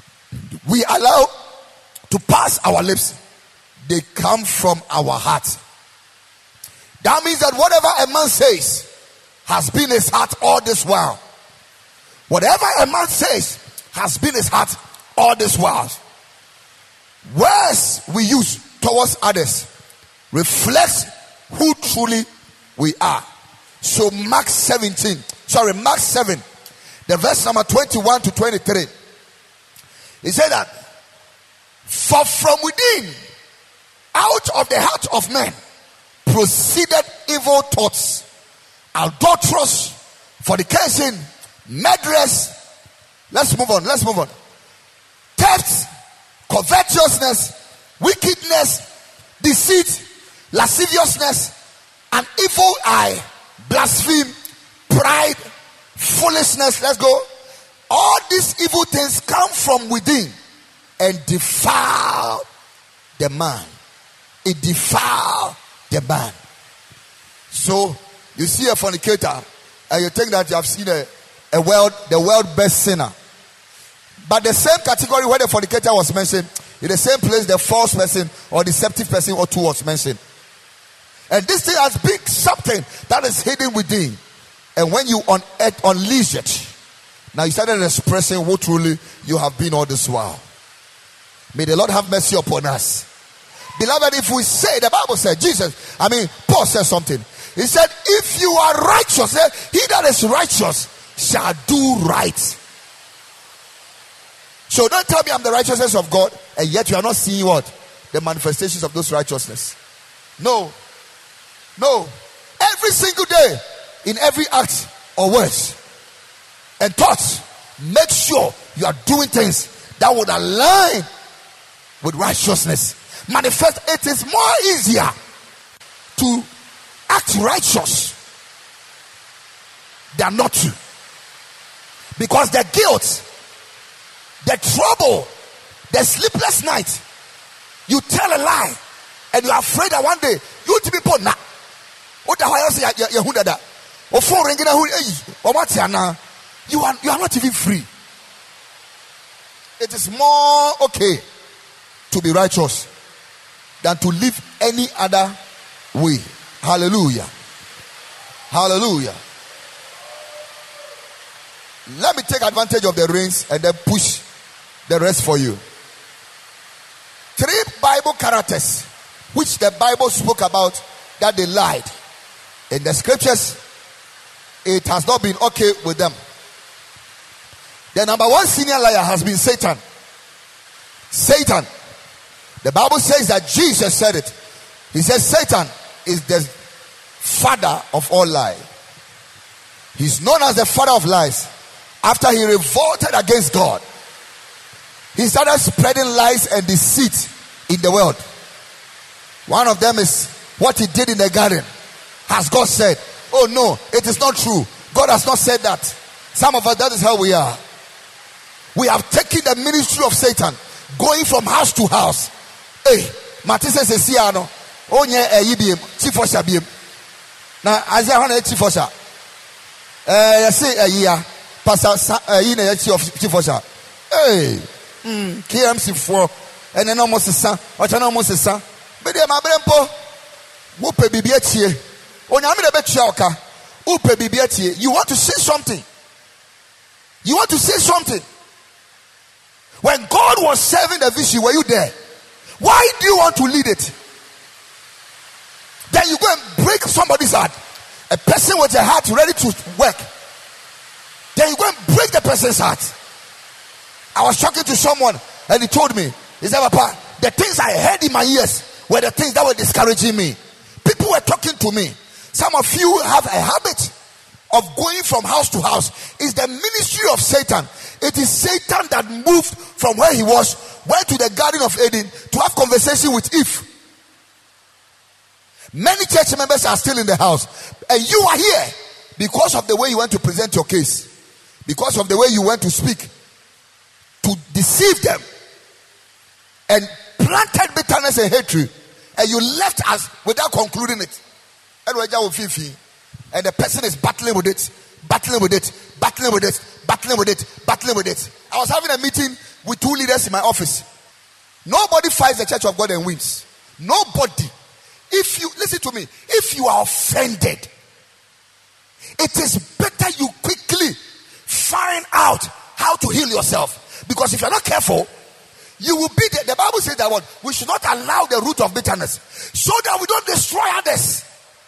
our lips, they come from our heart. That means that whatever a man says has been his heart all this while. Whatever a man says has been his heart all this while. Words we use towards others reflects who truly we are. So Mark 7, the verse number 21 to 23. He said that, for from within, out of the heart of man, proceeded evil thoughts, adulterous, fornication, murderers. Let's move on. Theft, covetousness, wickedness, deceit, lasciviousness, an evil eye, blasphemy, pride, foolishness. Let's go. All these evil things come from within and defile the man. It defile the man. So you see a fornicator and you think that you have seen the world best sinner. But the same category where the fornicator was mentioned, in the same place the false person or deceptive person or two was mentioned. And this thing has been something that is hidden within. And when you unleash it, now you started expressing who truly you have been all this while. May the Lord have mercy upon us. Beloved, if we say, the Bible said, Paul said something. He said, if you are righteous, he that is righteous shall do right. So don't tell me I'm the righteousness of God, and yet you are not seeing what? The manifestations of those righteousness. No. Every single day, in every act or words and thoughts, make sure you are doing things that would align with righteousness. Manifest. It is more easier to act righteous than not to, because the guilt, the trouble, the sleepless night, you tell a lie and you are afraid that one day you to be put now. You are not even free. It is more okay to be righteous than to live any other way. Hallelujah. Hallelujah. Let me take advantage of the reins and then push the rest for you. 3 Bible characters which the Bible spoke about that they lied. In the scriptures, it has not been okay with them. The number one senior liar has been Satan. Satan. The Bible says that Jesus said it. He says Satan is the father of all lies. He's known as the father of lies. After he revolted against God, he started spreading lies and deceit in the world. One of them is what he did in the garden. Has God said? Oh no, it is not true. God has not said that. Some of us, that is how we are. We have taken the ministry of Satan, going from house to house. Hey, Matisse says, "Siano, oh yeah, yibiem, chifosha biem." Now, Isaiah 100 chifosha. Say yeah, Pastor yine chifosha. Hey, KMC 4, and then almost a son, or an almost a son. But they are my brempo. Whoop a bibiatie. On Yamida Betchauka. Whoop a bibiatie. You want to say something? You want to say something? When God was serving the vision, were you there? Why do you want to lead it? Then you go and break somebody's heart. A person with a heart ready to work, then you go and break the person's heart. I was talking to someone and he told me, he said, Papa, the things I heard in my ears were the things that were discouraging me. People were talking to me. Some of you have a habit of going from house to house. It's the ministry of Satan. It is Satan that moved from where he was, went to the Garden of Eden to have conversation with Eve. Many church members are still in the house, and you are here because of the way you went to present your case, because of the way you went to speak, to deceive them, and planted bitterness and hatred, and you left us without concluding it. And the person is battling with it. I was having a meeting with 2 leaders in my office. Nobody fights the church of God and wins. Nobody. If you listen to me, if you are offended, it is better you quickly find out how to heal yourself. Because if you're not careful, you will be the Bible says that what we should not allow the root of bitterness, so that we don't destroy others.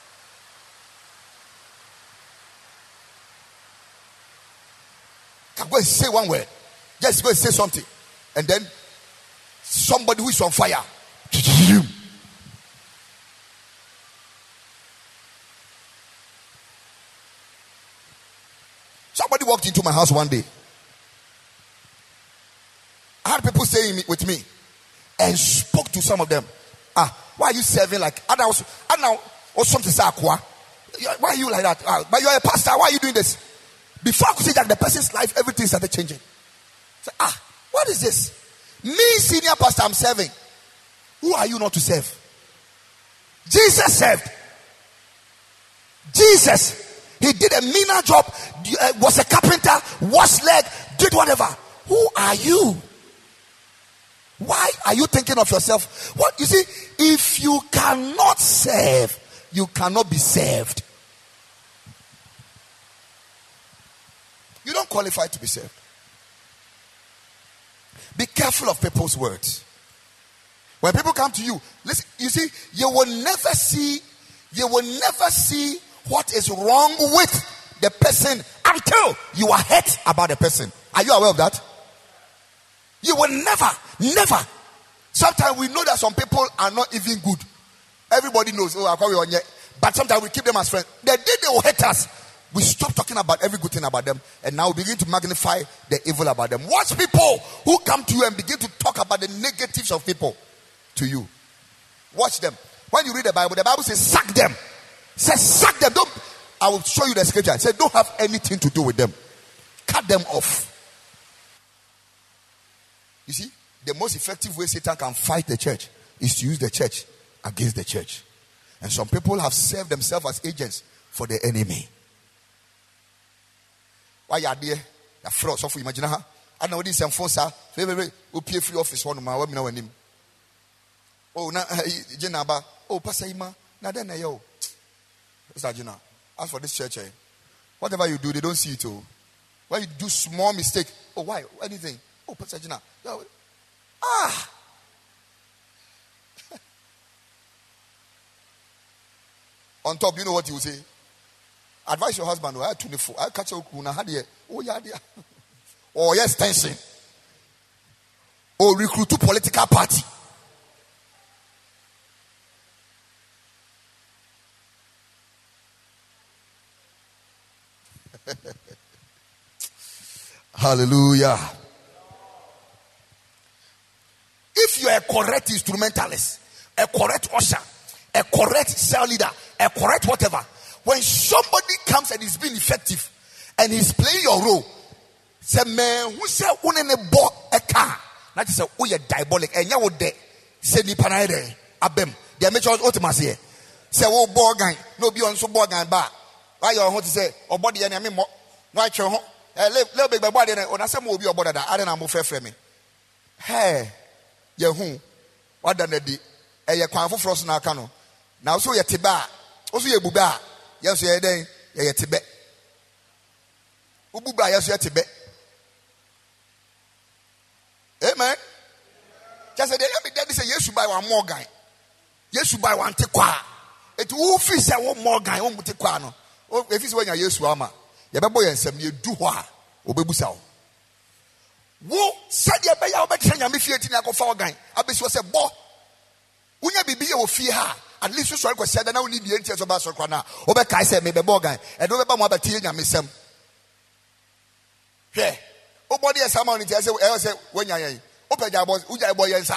Go and say one word. Just go and say something. And then somebody who is on fire. Somebody walked into my house one day. I had people staying with me and spoke to some of them. Why are you serving like others? Or something say, why are you like that? But you are a pastor. Why are you doing this? Before I could see that the person's life, everything started changing. Say, what is this? Me, senior pastor, I'm serving. Who are you not to serve? Jesus served. Jesus. He did a meaner job, was a carpenter, washed leg, did whatever. Who are you? Why are you thinking of yourself? What you see, if you cannot serve, you cannot be served. You don't qualify to be served. Be careful of people's words. When people come to you, listen, you see, you will never see what is wrong with the person until you are hurt about the person. Are you aware of that? You will never. Sometimes we know that some people are not even good. Everybody knows, but sometimes we keep them as friends. The day they will hate us, we stop talking about every good thing about them, and now we begin to magnify the evil about them. Watch people who come to you and begin to talk about the negatives of people to you. Watch them. When you read the Bible says sack them. Says sack them. I will show you the scripture. It says don't have anything to do with them. Cut them off. You see, the most effective way Satan can fight the church is to use the church against the church. And some people have served themselves as agents for the enemy. Why are there? The fraud. So for imagine her. I know this and phone sir. Free office one my woman when him. Oh na Jenaba. Oh Pastor Ima. Na then yo. Pastor Jena. As for this church, whatever you do, they don't see it. Oh. When you do small mistake, oh why? Anything? Oh Pastor Jena. On top, you know what you will say? Advise your husband. I 24. I catch a kuna had here. Oh yeah, dear. Oh yes, tension. Oh, recruit to political party. Hallelujah. If you are a correct instrumentalist, a correct usher, a correct cell leader, a correct whatever, when somebody comes and is being effective and he's playing your role, say man who say unene bo a car, that is a oh you diabolic and you would say ni panade abem. The amateur ultimacy say oh borgan no be on so borgan bar. Why you want to say or body and I mean no I show little big body and I say more be your body that I don't know fair frame. Hey, Yahoo, what done the a quam for frost na cano. Now so ya tiba, also ya buba, yes, ya day, ya tibet. Ububa, yes, ya tibet. Amen. Just a day, let me daddy say, yes, you buy one more guy. Yes, you buy one tequa. It will fish a one more guy, one tequano. if it's when you're used to Ama, you boy and some you do what? Obebusa. Wo said you be your better than me feating I go for a guy. I be so say, bo. Unya bibi o fear her. At least you sorry said that now need the entire of us or corner. Obekai said, maybe bogan, and over Mabati and Miss Sam. Yeah. Nobody has someone in the say, when you're open your boys, Uja boy, yes, sir.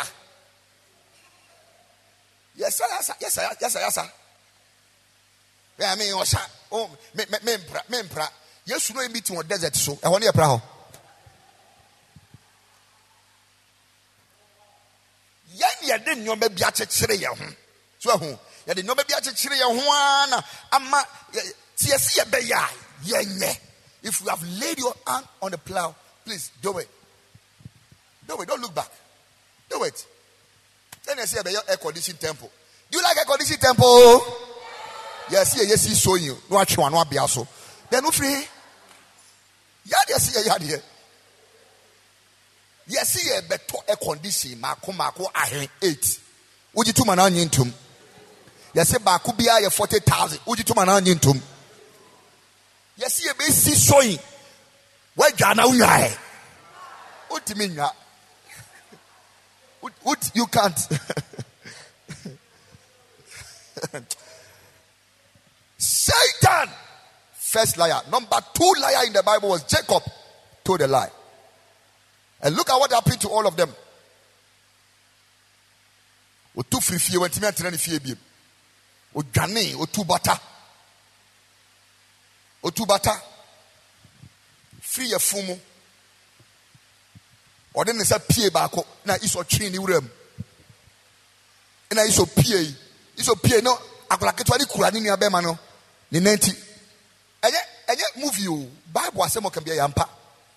Yes, sir, yes, sir. I mean, oh, mempra. Yes, you know, meeting on desert, so I want your proud. Ya didn't know maybe at a tree. So, ya didn't know maybe at a tree. One, ama, TSC, yeah. If you have laid your hand on the plow, please do it. Do it. Don't look back. Do it. Then I say about your air conditioned temple. Do you like air conditioned temple? Yes, he's showing you. Watch one, be also. Then no free. Yard. Yes, a better air condition. Mako, I 8. Would you to man onion tomb? Yes, a Bakubia 40,000. Would you to man onion tomb? Yes, a basic showing. Where Jana we are. What do you mean? What you can't. Satan, first liar. Number 2 liar in the Bible was Jacob, told a lie. And look at what happened to all of them. O two free went to me and train fear. O Ghanaian, o two butter. O two butter. Free a fumu. Or then they say pie bako. Na iso chini urem. Na iso pie. Iso pie no. Akola ketwa ni kura ni ni abema no. Ni 90. Enye movie o. Bible asemo can be a yampa.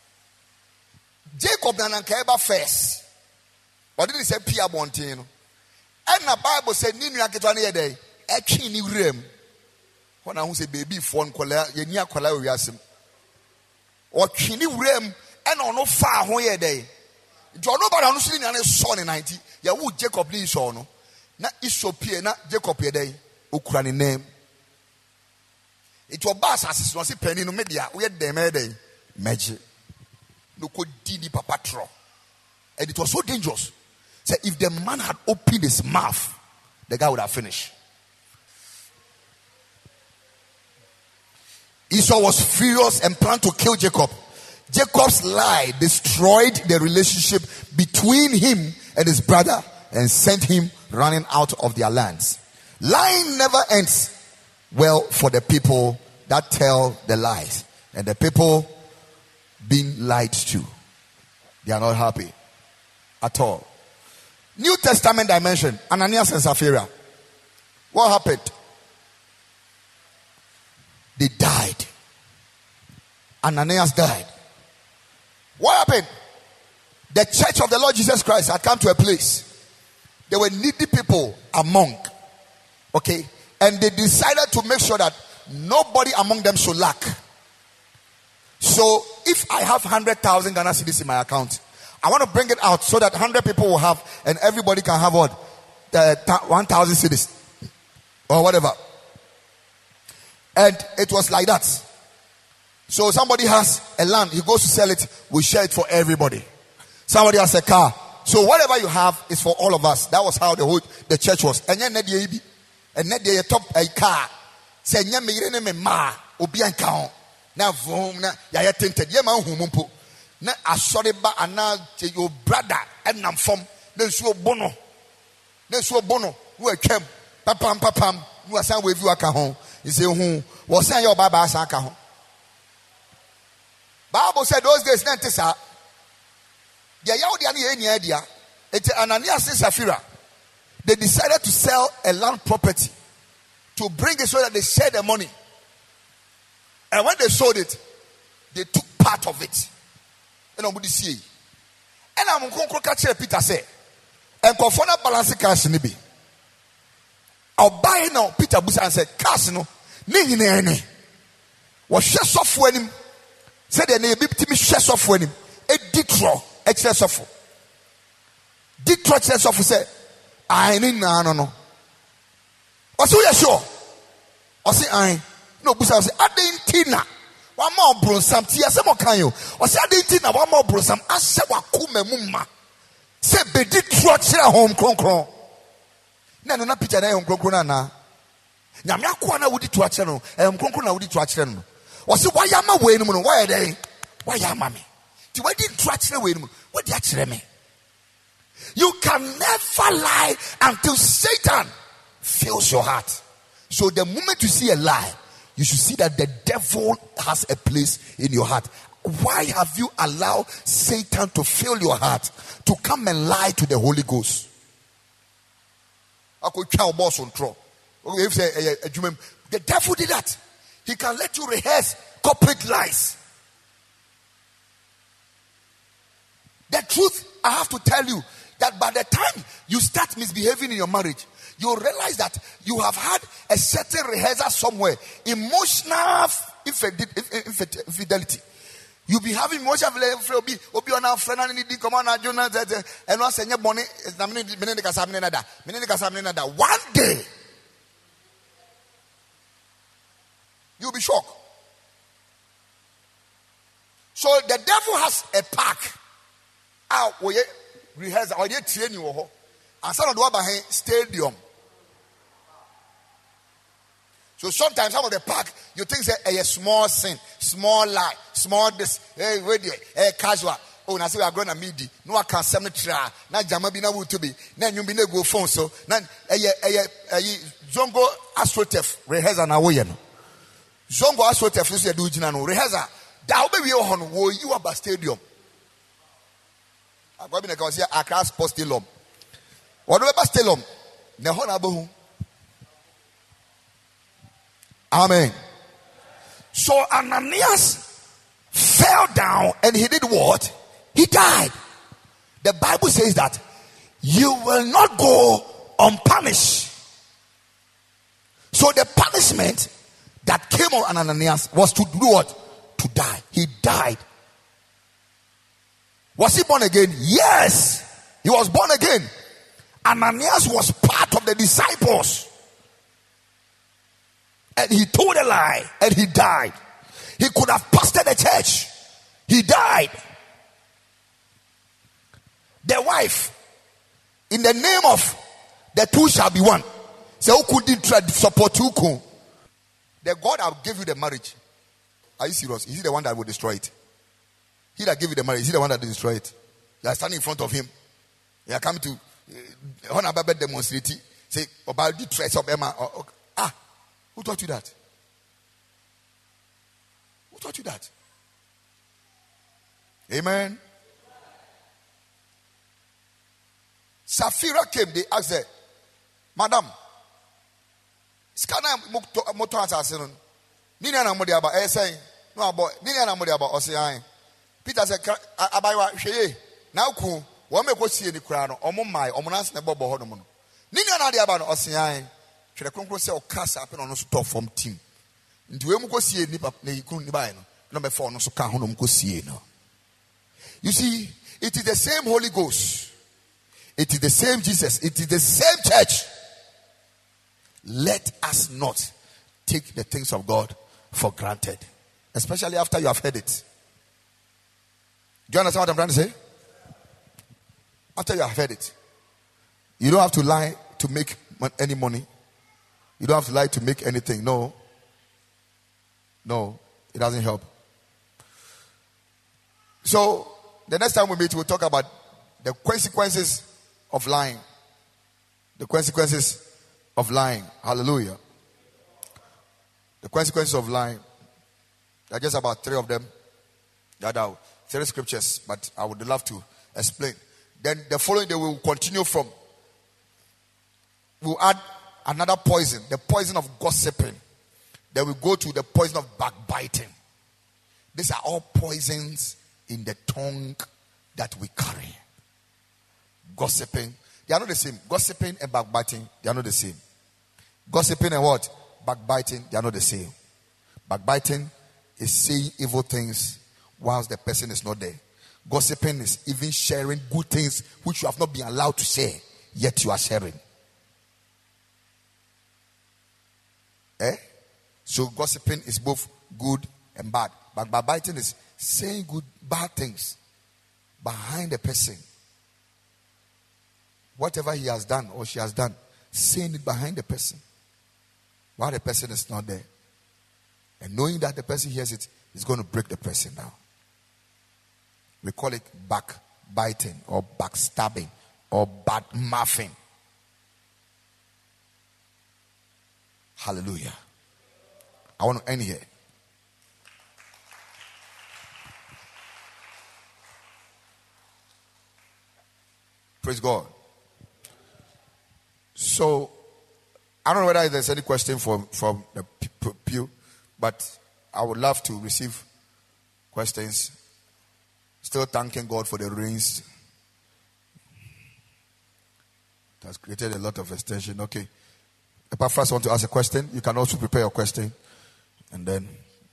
Jacob na nkeba first. Or did he say pia bontino? And the Bible said ni nua ketwa ni yede. E twi ni urem. When I say baby phone kola ye nia kola wi asem. Or twi ni urem and ono fa ho yede. Do nobody no see ni son 90. Ya wo Jacob ni so no. Na isopie na Jacob yede. Okura ni name. It was bass as was penny no media. We had them magic. No could didi papatro. And it was so dangerous. So if the man had opened his mouth, the guy would have finished. Esau was furious and planned to kill Jacob. Jacob's lie destroyed the relationship between him and his brother and sent him running out of their lands. Lying never ends well for the people that tell the lies. And the people being lied to, they are not happy at all. New Testament dimension, Ananias and Sapphira. What happened? They died. Ananias died. What happened? The church of the Lord Jesus Christ had come to a place. There were needy people among. Okay? And they decided to make sure that nobody among them should lack. So if I have 100,000 Ghana cedis in my account, I want to bring it out so that 100 people will have, and everybody can have what? 1,000 cedis. Or whatever. And it was like that. So somebody has a land, he goes to sell it, we share it for everybody. Somebody has a car. So whatever you have is for all of us. That was how the church was. And then they top a car. Say nyame me ma obi anka ho. Na vom na ya tinted. Ye ma humumpo. Na asore ba ana your brother enam fom. Na nsuo bono. Na nsuo bono. Wo atwam. Papam. Wo asan we vi aka ho. He say hu. Wo san your baba asan aka ho. Bible said those days na ntesa. Dia yawo dia na ye nia dia. Ete Ananias and Sapphira. They decided to sell a land property to bring it so that they share the money. And when they sold it, they took part of it. And nobody see. And I'm going to catch Peter say, and confona balance cash ni bi. I'll buy now. Peter Busa and said, cash no. Ni. Was share software him. Said the name be share software him. A ditro excess of. Ditro excess of said, I need no. Was you sure? I say I. No, Busa say, Adentina. One more bronsam. Tia some can you? Or say Adentina, one more bronsam. Asewa kume mumma. Say bedi trotche home kron. Na no na picture na home kron na. Nyame akwa na wodi trotche no. Kron na wodi trotche no. Or say why am I way no no? Why dey? Why am I me? Ti wadi trotche way no. What dey akire me? You can never lie until Satan fills your heart. So the moment you see a lie, you should see that the devil has a place in your heart. Why have you allowed Satan to fill your heart to come and lie to the Holy Ghost? The devil did that. He can let you rehearse corporate lies. The truth, I have to tell you, that by the time you start misbehaving in your marriage, you realize that you have had a certain rehearsal somewhere. Emotional infidelity. You'll be having emotional infidelity. One day, you'll be shocked. So the devil has a pack. Rehearsal or you train you and some of the stadium. So sometimes some of the park you think say a small sin, small lie, small this, hey, casual. Oh, now say we are going to meet no I can cemetery. Now jama bi na wo to be. Now you be na go phone so. Now zongo astrotef rehearsal na wo ye no. Zongo astrotef is do jina no rehearsal. Da wo be we ho wo you about stadium. I'm going to say Accra Sports Stadium. Whatever stadium, ne ho na bo. Amen. So Ananias fell down and he did what? He died. The Bible says that you will not go unpunished. So the punishment that came on Ananias was to do what? To die. He died. Was he born again? Yes. He was born again. Ananias was part of the disciples. And he told a lie and he died. He could have pastored the church. He died. The wife, in the name of the two shall be one. So who couldn't try to support you? The God that gave you the marriage. Are you serious? Is he the one that will destroy it? He that gave you the marriage, is he the one that will destroy it? You are standing in front of him. You are coming to demonstrate. Say about the threats of Emma. Who taught you that? Who taught you that? Amen. Sapphira came, they asked her, Madam, Skana motor assassin. Nina na modi aba say no abo Nina na modi aba osai. Peter said abawa hweye na ku wo me kosie ni kura no omo mai omo nas na bobo ho no no. Nina na de aba no osai. Twere konkro se o kasa ape no no so top form team. Nti we mu kosie ni papa na ikun ni bai no. No be for no so ka ho no mu kosie no. You see, it is the same Holy Ghost. It is the same Jesus. It is the same church. Let us not take the things of God for granted. Especially after you have heard it. Do you understand what I'm trying to say? After you have heard it. You don't have to lie to make any money. You don't have to lie to make anything. No. No. It doesn't help. So, the next time we meet, we'll talk about the consequences of lying. The consequences of lying. Hallelujah. The consequences of lying. There are just about 3 of them. There are 3 scriptures, but I would love to explain. Then the following day we will continue from. We'll add another poison, the poison of gossiping. Then we go to the poison of backbiting. These are all poisons in the tongue that we carry. Gossiping, they are not the same. Gossiping and backbiting, they are not the same. Gossiping and what? Backbiting, they are not the same. Backbiting is saying evil things whilst the person is not there. Gossiping is even sharing good things which you have not been allowed to share, yet you are sharing. So gossiping is both good and bad. But backbiting is saying bad things behind the person. Whatever he has done or she has done, saying it behind the person while the person is not there. And knowing that the person hears it is going to break the person down. We call it backbiting or backstabbing or bad mouthing. Hallelujah. I want to end here. Praise God. So, I don't know whether there's any question from the pew, but I would love to receive questions. Still thanking God for the rains. It has created a lot of extension. Okay. If I first want to ask a question, you can also prepare your question. And then.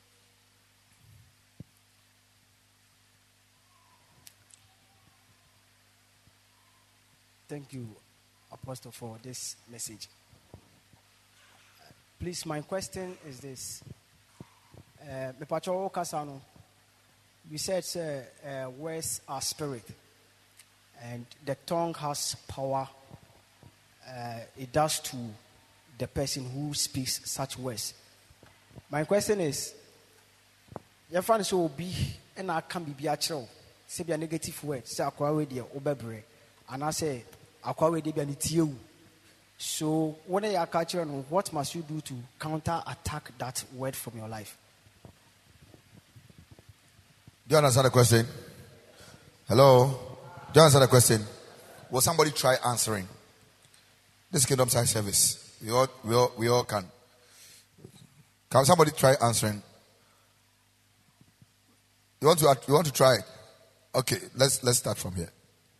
Thank you, Apostle, for this message. Please, my question is this. You said words are spirit, and the tongue has power. It does to the person who speaks such words. My question is, your friend will be and I can be actual. Say be a negative word. Say akwa we obebre, and I say akwa we be anitio. So when you are catching, what must you do to counter attack that word from your life? Do you understand the question? Hello? Do you understand the question? Will somebody try answering? This Kingdom Side service. We all can. Can somebody try answering? You want to try it? Okay, let's start from here.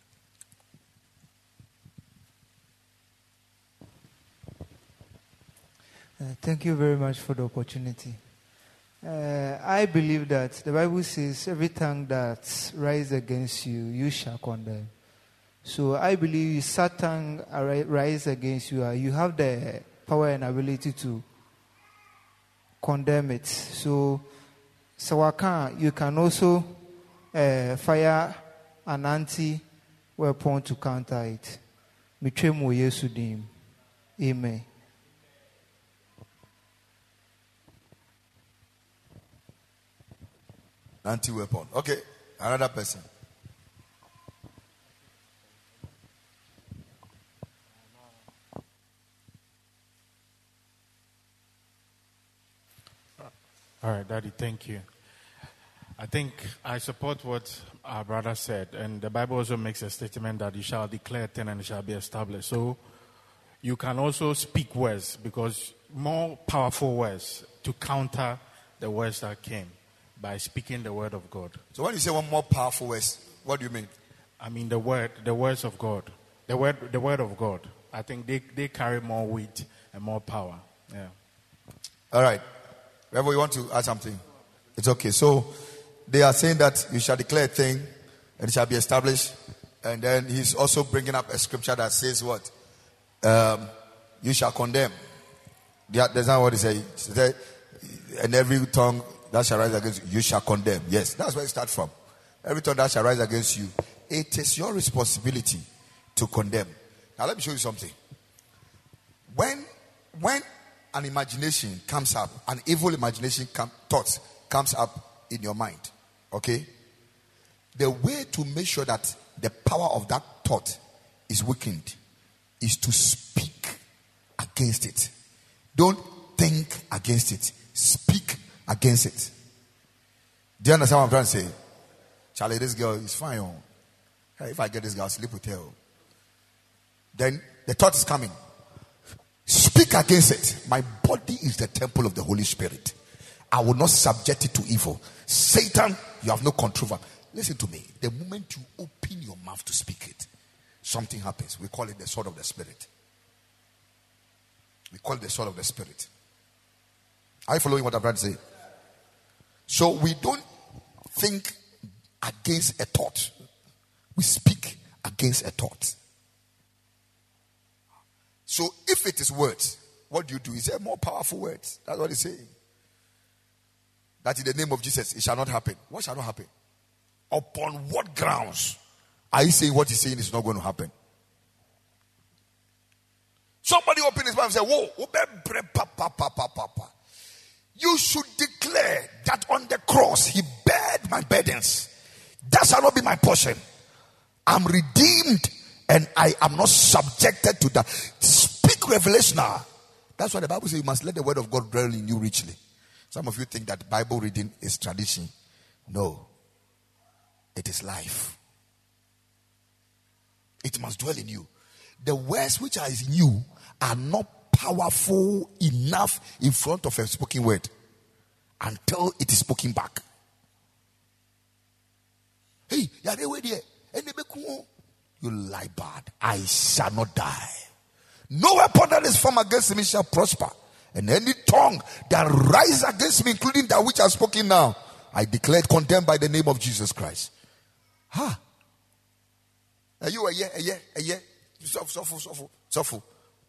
Thank you very much for the opportunity. I believe that the Bible says every tongue that rises against you, you shall condemn. So I believe Satan rise against you. You have the power and ability to condemn it. So you can also fire an anti-weapon to counter it. Mitremo Yesudim. Amen. Anti-weapon. Okay, another person. All right, Daddy, thank you. I think I support what our brother said, and the Bible also makes a statement that you shall declare a thing and it shall be established. So you can also speak words, because more powerful words to counter the words that came by speaking the word of God. So when you say one more powerful words, what do you mean? I mean the words of God, the word of God. I think they carry more weight and more power. Yeah. All right. Wherever you want to add something, it's okay. So they are saying that you shall declare a thing and it shall be established. And then he's also bringing up a scripture that says what? You shall condemn. That's not what he says. He said, and every tongue that shall rise against you, you shall condemn. Yes, that's where it starts from. Every tongue that shall rise against you, it is your responsibility to condemn. Now let me show you something. When an imagination comes up, an evil imagination thought comes up in your mind, okay? The way to make sure that the power of that thought is weakened is to speak against it. Don't think against it. Speak against it. Do you understand what I'm trying to say? Charlie, this girl is fine. Oh. Hey, if I get this girl, I'll sleep with her. Then the thought is coming. Speak against it. My body is the temple of the Holy Spirit. I will not subject it to evil. Satan, you have no control. Listen to me. The moment you open your mouth to speak it, something happens. We call it the sword of the Spirit. We call it the sword of the Spirit. Are you following what I'm trying to say? So we don't think against a thought. We speak against a thought. So if it is words, what do? He said more powerful words. That's what he's saying. that in the name of Jesus it shall not happen. What shall not happen? Upon what grounds are you saying what he's saying is not going to happen? Somebody open his mouth and say, whoa, you should declare that on the cross he bared my burdens. That shall not be my portion. I'm redeemed and I am not subjected to that. Speak revelation now. That's why the Bible says you must let the word of God dwell in you richly. Some of you think that Bible reading is tradition. No. It is life. It must dwell in you. The words which are in you are not powerful enough in front of a spoken word until it is spoken back. Hey, you lie bad. I shall not die. No weapon that is formed against me shall prosper. And any tongue that rises against me, including that which I have spoken now, I declare it condemned by the name of Jesus Christ. Ha! Are you a year? Sofu.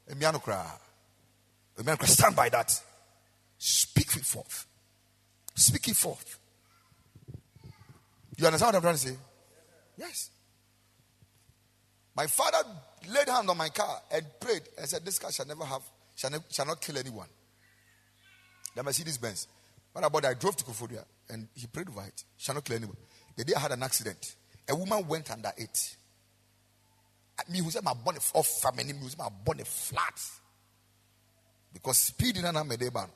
Stand by that. Speak it forth. Speak it forth. You understand what I'm trying to say? Yes. My father laid hand on my car and prayed and said, this car shall not kill anyone. The Mercedes Benz. What about I drove to Koforia and he prayed over it. Shall not kill anyone. The day I had an accident, a woman went under it. Me who said my bonnet off family, me my bonnet flat. Because speed in an amedeba.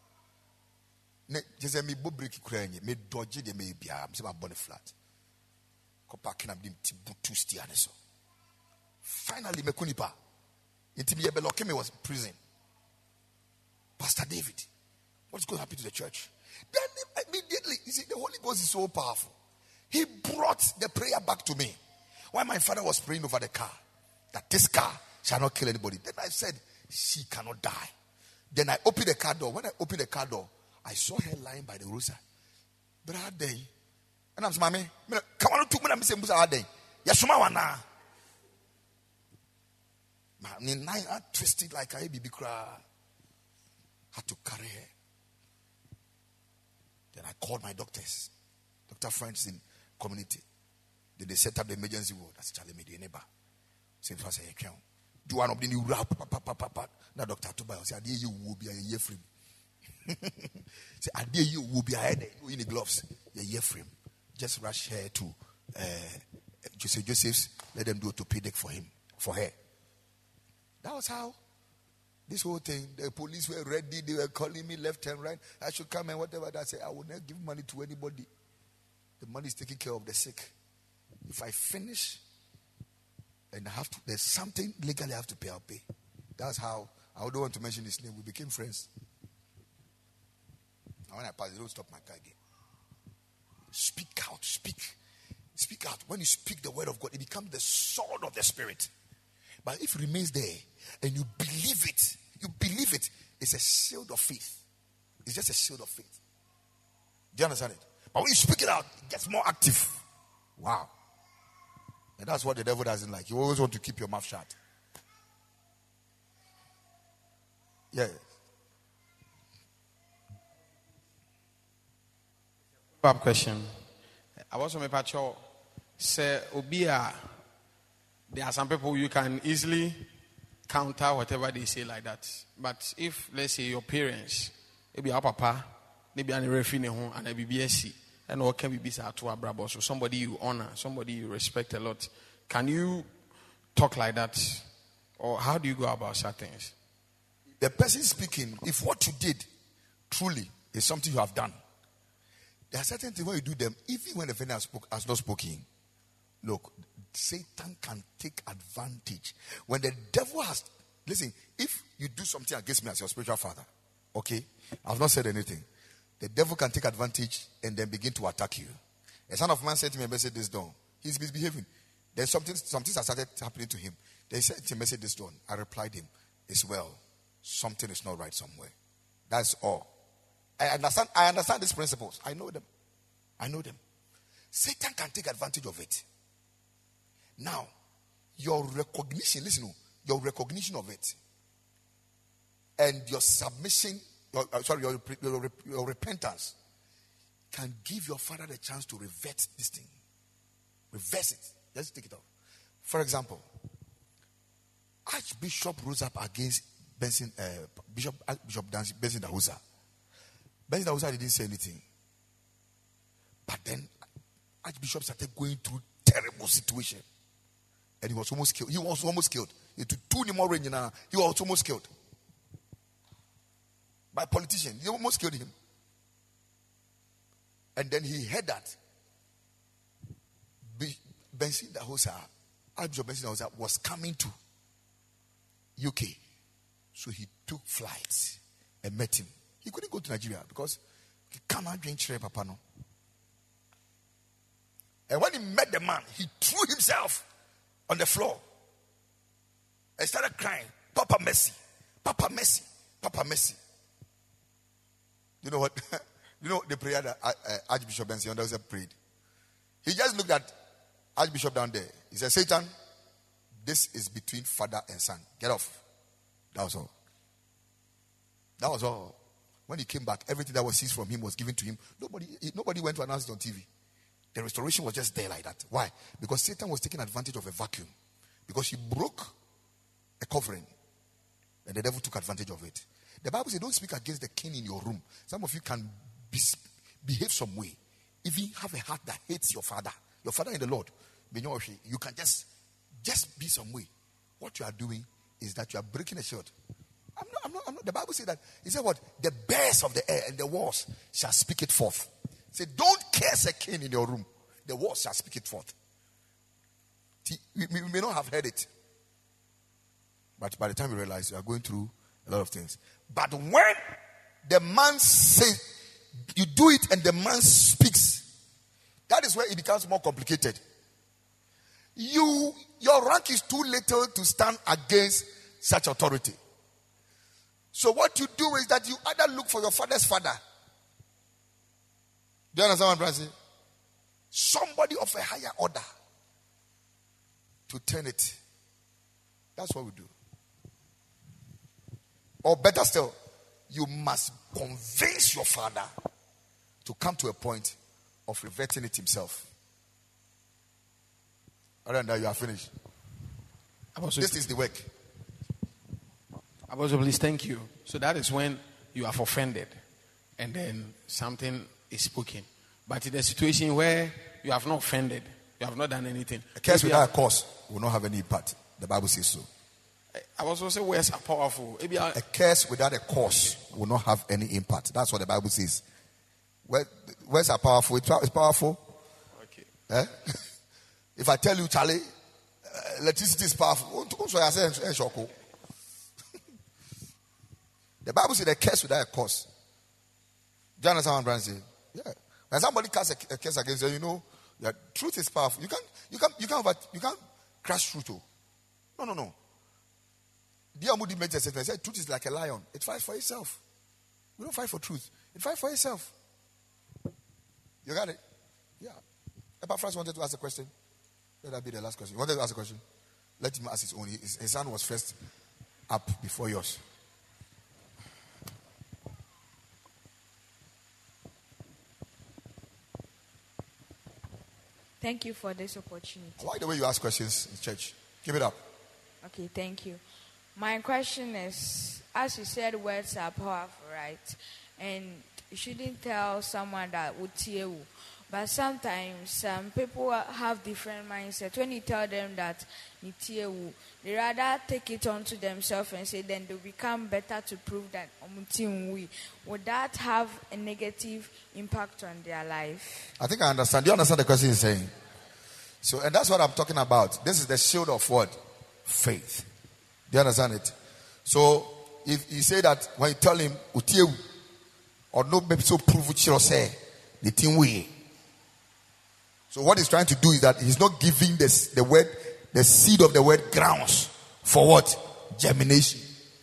Just me break crying, me dodgy the may be my bonnet flat. Copac up dim two stianes. Finally, me kunipa. Into me Belokeme was in prison. Pastor David, what's going to happen to the church? Then immediately, you see, the Holy Ghost is so powerful. He brought the prayer back to me. While my father was praying over the car, that this car shall not kill anybody. Then I said, she cannot die. Then I opened the car door. When I opened the car door, I saw her lying by the roadside. But I day, and I'm saying, "Mommy, come on, took me and say, Musa day. Yasuma wana." Man, I twisted like a baby cry. Had to carry her. Then I called my doctors, doctor friends in community. Then they set up the emergency ward. That's Charlie Media neighbor. Same for say, do one of the new rap, now Doctor Tuba say, "Adi you will be a year frame." Say, "Adi you will be a head in the gloves, a year frame." Just rush her to Joseph's. Let them do orthopedic for her. That was how this whole thing. The police were ready. They were calling me left and right. I should come and whatever. I said, I will not give money to anybody. The money is taking care of the sick. If I finish and there's something legally I have to pay, I'll pay. That's how, I don't want to mention his name. We became friends. And when I pass, they don't stop my car again. Speak out, speak out. When you speak the word of God, it becomes the sword of the spirit. But if it remains there and you believe it, it's a shield of faith. It's just a shield of faith. Do you understand it? But when you speak it out, it gets more active. Wow. And that's what the devil doesn't like. You always want to keep your mouth shut. Yeah. Follow-up question. I was on my patrol. Say, Obia, there are some people you can easily counter whatever they say like that. But if, let's say, your parents, maybe our papa, maybe an refine home and a BBSC, and what can be said to our brother, so somebody you honor, somebody you respect a lot. Can you talk like that? Or how do you go about such things? The person speaking, if what you did truly is something you have done, there are certain things when you do them, even when the friend has not spoken. Look, Satan can take advantage. When the devil has, listen, if you do something against me as your spiritual father, okay, I've not said anything. The devil can take advantage and then begin to attack you. A son of man said to me, message this dawn. He's misbehaving. Then something has started happening to him. They said to message this dawn. I replied him, it's well. Something is not right somewhere. That's all. I understand these principles. I know them. Satan can take advantage of it. Now, your recognition of it and your submission, your repentance can give your father the chance to revert this thing. Reverse it. Just take it off. For example, Archbishop rose up against Benson Dahusa. Benson Dahusa didn't say anything. But then Archbishop started going through terrible situation. And he was almost killed. He was almost killed. He was almost killed. By politicians. He almost killed him. And then he heard that Benson Dahusa, Archbishop Benson Dahusa, was coming to UK. So he took flights and met him. He couldn't go to Nigeria because he cannot drink Papa no. And when he met the man, he threw himself on the floor and started crying, Papa Mercy, Papa Mercy, Papa Mercy. You know what? You know the prayer that Archbishop Benson Dahusa prayed? He just looked at Archbishop down there. He said, Satan, this is between father and son. Get off. That was all. That was all. When he came back, everything that was seized from him was given to him. Nobody went to announce it on TV. The restoration was just there like that. Why? Because Satan was taking advantage of a vacuum. Because he broke a covering. And the devil took advantage of it. The Bible says, don't speak against the king in your room. Some of you can behave some way. If you have a heart that hates your father in the Lord, you can just be some way. What you are doing is that you are breaking a shield. I'm not. The Bible says that. It said what? The birds of the air and the walls shall speak it forth. Say, don't curse a king in your room. The walls shall speak it forth. We may not have heard it. But by the time you realize, you are going through a lot of things. But when the man says, you do it and the man speaks, that is where it becomes more complicated. Your rank is too little to stand against such authority. So what you do is that you either look for your father's father. Do you understand what I'm trying to say? Somebody of a higher order to turn it. That's what we do. Or better still, you must convince your father to come to a point of reverting it himself. Other than that, you are finished. This is the work. Apostle, please, thank you. So that is when you have offended and then something is spoken. But in a situation where you have not offended, you have not done anything. A curse without a cause will not have any impact. The Bible says so. I was also say words are powerful. A curse without a cause will not have any impact. That's what the Bible says. Words are powerful. It's powerful. Okay. Eh? If I tell you, Charlie, electricity is powerful. The Bible says a curse without a cause. Do you understand what I'm trying to say? Yeah. When somebody casts a curse against you, you know that truth is powerful. You can't crush truth. No. Dear Moody made a statement. He said, truth is like a lion. It fights for itself. We don't fight for truth. It fights for itself. You got it? Yeah. Epaphras wanted to ask a question. Let that be the last question. You wanted to ask a question? Let him ask his own. His hand was first up before yours. Thank you for this opportunity. I like the way you ask questions in church. Give it up. Okay, thank you. My question is, as you said, words are powerful, right? And you shouldn't tell someone that would tear you. But sometimes some people have different mindsets. When you tell them that they rather take it onto themselves and say then they'll become better to prove that would that have a negative impact on their life? I think I understand. Do you understand the question he's saying? So, and that's what I'm talking about. This is the shield of what? Faith. Do you understand it? So, if you say that when you tell him or no maybe so prove what you say, the thing we. So what he's trying to do is that he's not giving the seed of the word grounds for what? Germination.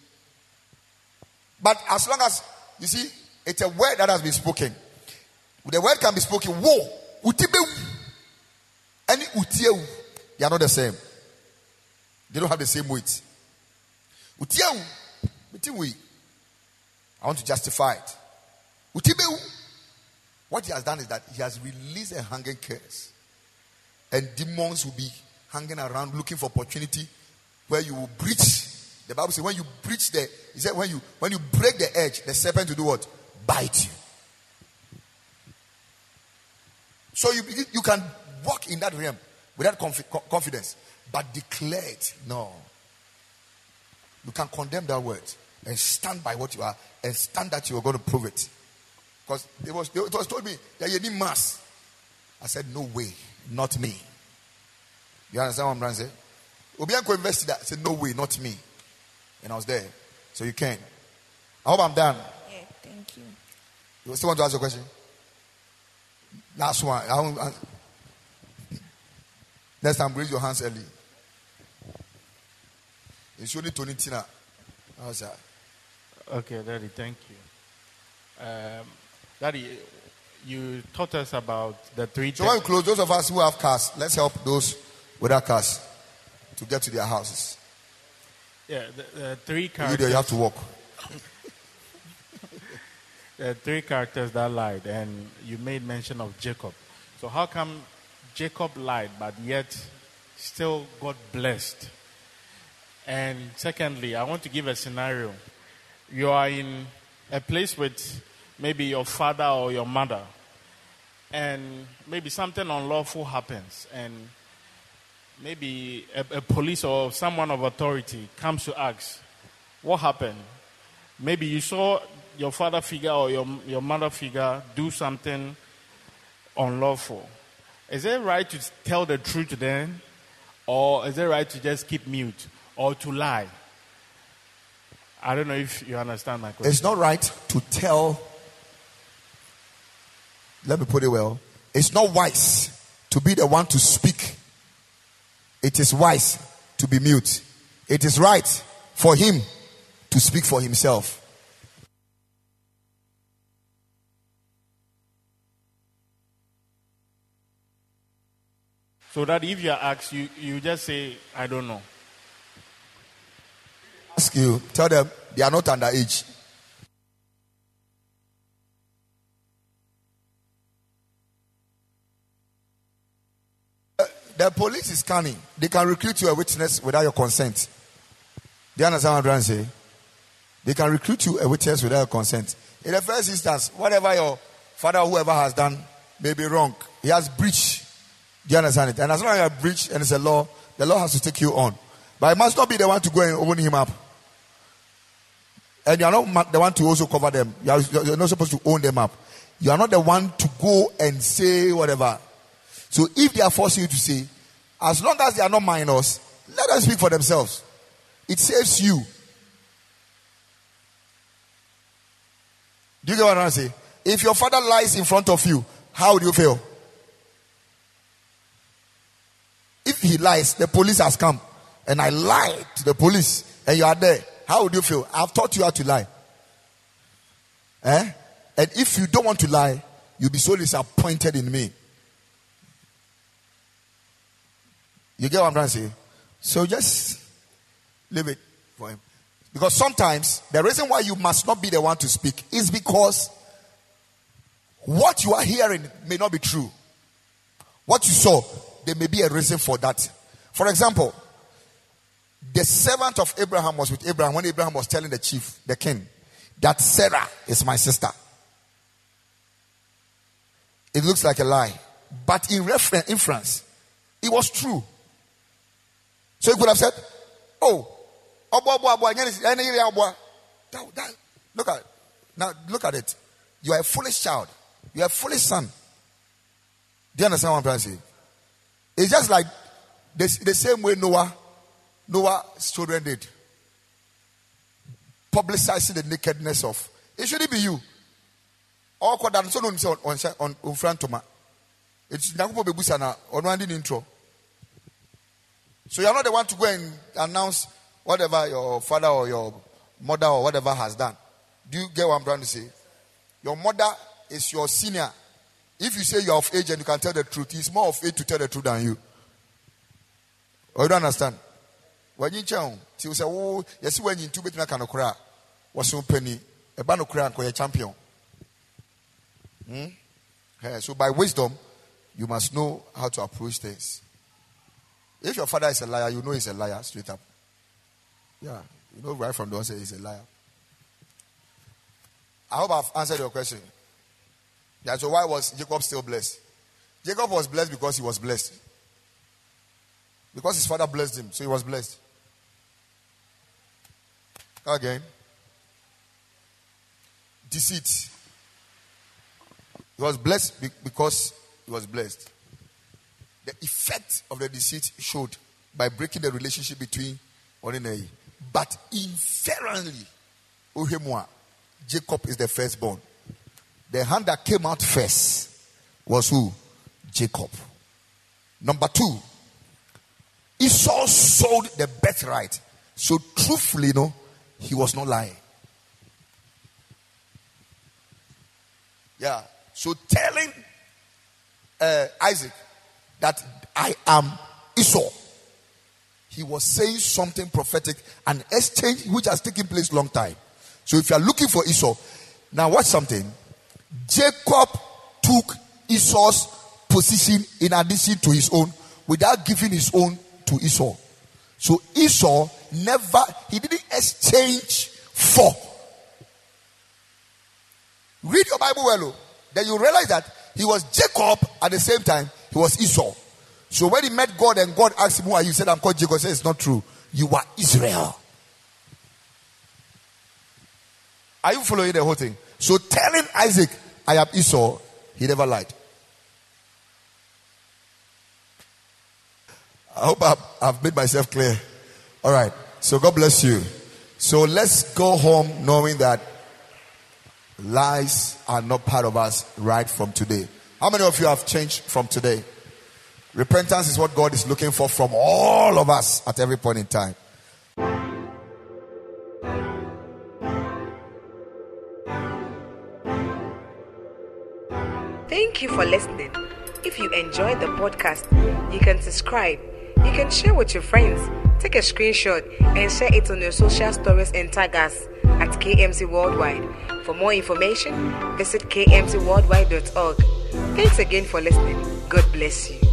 But as long as, you see, it's a word that has been spoken. The word can be spoken. Wo, utibe, any utieu, they are not the same. They don't have the same weight. Utieu, I want to justify it. Utibe, what he has done is that he has released a hanging curse. And demons will be hanging around looking for opportunity where you will breach. The Bible says when you breach he said when you break the edge, the serpent will do what? Bite you. So you can walk in that realm without confidence, but declare it. No. You can condemn that word and stand by what you are and stand that you are going to prove it. Because it was told me that you need mass. I said, no way, not me. You understand what I'm trying to say? Obianko invested that. I said, no way, not me. And I was there. So you can. I hope I'm done. Yeah, thank you. You still want to ask a question? Last one. Next time, raise your hands early. It's only Tony Tina. How's that? Okay, Daddy, thank you. Daddy, you taught us about the three. So when we close, those of us who have cars, let's help those without cars to get to their houses. Yeah, the three characters. You have to walk. The three characters that lied, and you made mention of Jacob. So how come Jacob lied, but yet still got blessed? And secondly, I want to give a scenario. You are in a place with maybe your father or your mother, and maybe something unlawful happens, and maybe a police or someone of authority comes to ask, what happened? Maybe you saw your father figure or your mother figure do something unlawful. Is it right to tell the truth to them, or is it right to just keep mute or to lie? I don't know if you understand my question. It's not right to tell. Let me put it well. It's not wise to be the one to speak. It is wise to be mute. It is right for him to speak for himself. So that if you are asked, you just say, I don't know. Ask you, tell them they are not underage. The police is cunning. They can recruit you a witness without your consent. Do you understand what I'm trying to say? They can recruit you a witness without your consent. In the first instance, whatever your father or whoever has done may be wrong. He has breached. Do you understand it? And as long as you have breached and it's a law, the law has to take you on. But it must not be the one to go and open him up. And you are not the one to also cover them. You're not supposed to own them up. You are not the one to go and say whatever. So if they are forcing you to say, as long as they are not minors, let them speak for themselves. It saves you. Do you get what I'm trying to say? If your father lies in front of you, how would you feel? If he lies, the police has come, and I lied to the police, and you are there, how would you feel? I've taught you how to lie. And if you don't want to lie, you'll be so disappointed in me. You get what I'm trying to say? So just leave it for him. Because sometimes the reason why you must not be the one to speak is because what you are hearing may not be true. What you saw, there may be a reason for that. For example, the servant of Abraham was with Abraham when Abraham was telling the chief, the king, that Sarah is my sister. It looks like a lie. But in inference, it was true. So he could have said, look at it. You are a foolish child. You are a foolish son. Do you understand what I'm trying to say? It's just like the same way Noah's children did. Publicizing the nakedness of. It shouldn't be you. On front of me. It's on intro. So you're not the one to go and announce whatever your father or your mother or whatever has done. Do you get what I'm trying to say? Your mother is your senior. If you say you're of age and you can tell the truth, he's more of age to tell the truth than you. Or you don't understand? When you tell you say, oh, yes, when you two bit na kanokra, was so penny, a banokra and champion. So by wisdom, you must know how to approach things. If your father is a liar, you know he's a liar straight up. Yeah, you know right from the onset he's a liar. I hope I've answered your question. Yeah, so why was Jacob still blessed? Jacob was blessed because he was blessed. Because his father blessed him, so he was blessed. Again. Deceit. He was blessed because he was blessed. The effect of the deceit showed by breaking the relationship between Oninei. But inferently, Jacob is the firstborn. The hand that came out first was who? Jacob. Number 2, Esau sold the birthright. So truthfully, he was not lying. Yeah. So telling Isaac that I am Esau, he was saying something prophetic, an exchange which has taken place long time. So if you are looking for Esau, now watch something. Jacob took Esau's position in addition to his own without giving his own to Esau. So Esau he didn't exchange for. Read your Bible well. Then you realize that he was Jacob at the same time he was Esau. So when he met God and God asked him, who are you? He said, I'm called Jacob. He said, it's not true. You are Israel. Are you following the whole thing? So telling Isaac, I am Esau, he never lied. I hope I've made myself clear. All right. So God bless you. So let's go home knowing that lies are not part of us right from today. How many of you have changed from today? Repentance is what God is looking for from all of us at every point in time. Thank you for listening. If you enjoyed the podcast, you can subscribe. You can share with your friends. Take a screenshot and share it on your social stories and tag us at KMC Worldwide. For more information, visit kmcworldwide.org. Thanks again for listening. God bless you.